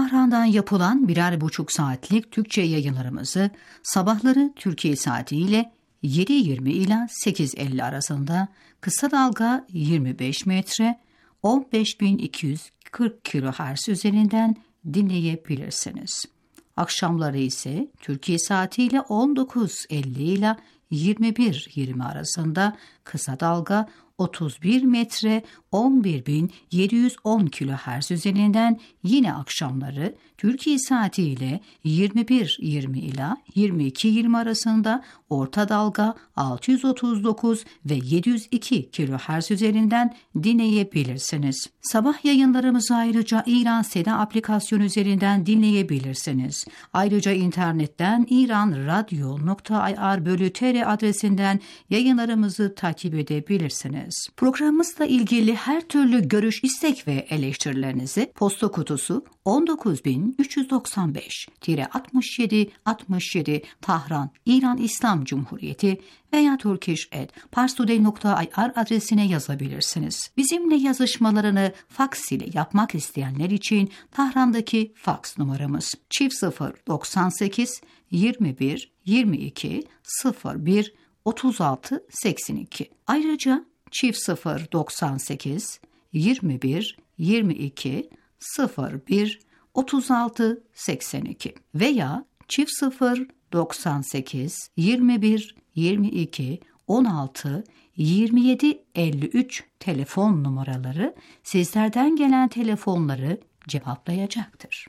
Tahran'dan yapılan birer buçuk saatlik Türkçe yayınlarımızı sabahları Türkiye saatiyle yedi yirmi ila sekiz elli arasında kısa dalga yirmi beş metre on beş bin iki yüz kırk kilohertz üzerinden dinleyebilirsiniz. Akşamları ise Türkiye saatiyle on dokuz elli ila yirmi bir yirmi arasında kısa dalga otuz bir metre on bir bin yedi yüz on kilohertz üzerinden yine akşamları Türkiye saatiyle yirmi bir yirmi ila yirmi iki yirmi arasında orta dalga altı yüz otuz dokuz ve yedi yüz iki kilohertz üzerinden dinleyebilirsiniz. Sabah yayınlarımızı ayrıca İran Seda aplikasyonu üzerinden dinleyebilirsiniz. Ayrıca internetten iranradio nokta ir bölü tr adresinden yayınlarımızı takip edebilirsiniz. Programımızla ilgili her türlü görüş, istek ve eleştirilerinizi posta kutusu on dokuz bin üç yüz doksan beş altmış yedi altmış yedi Tahran İran İslam Cumhuriyeti veya turkish at parstoday nokta ir adresine yazabilirsiniz. Bizimle yazışmalarını faks ile yapmak isteyenler için Tahran'daki faks numaramız çift sıfır doksan sekiz yirmi bir yirmi iki sıfır bir otuz altı seksen iki. Ayrıca çift sıfır doksan sekiz yirmi bir yirmi iki sıfır bir otuz altı seksen iki veya çift sıfır doksan sekiz yirmi bir yirmi iki on altı yirmi yedi elli üç telefon numaraları sizlerden gelen telefonları cevaplayacaktır.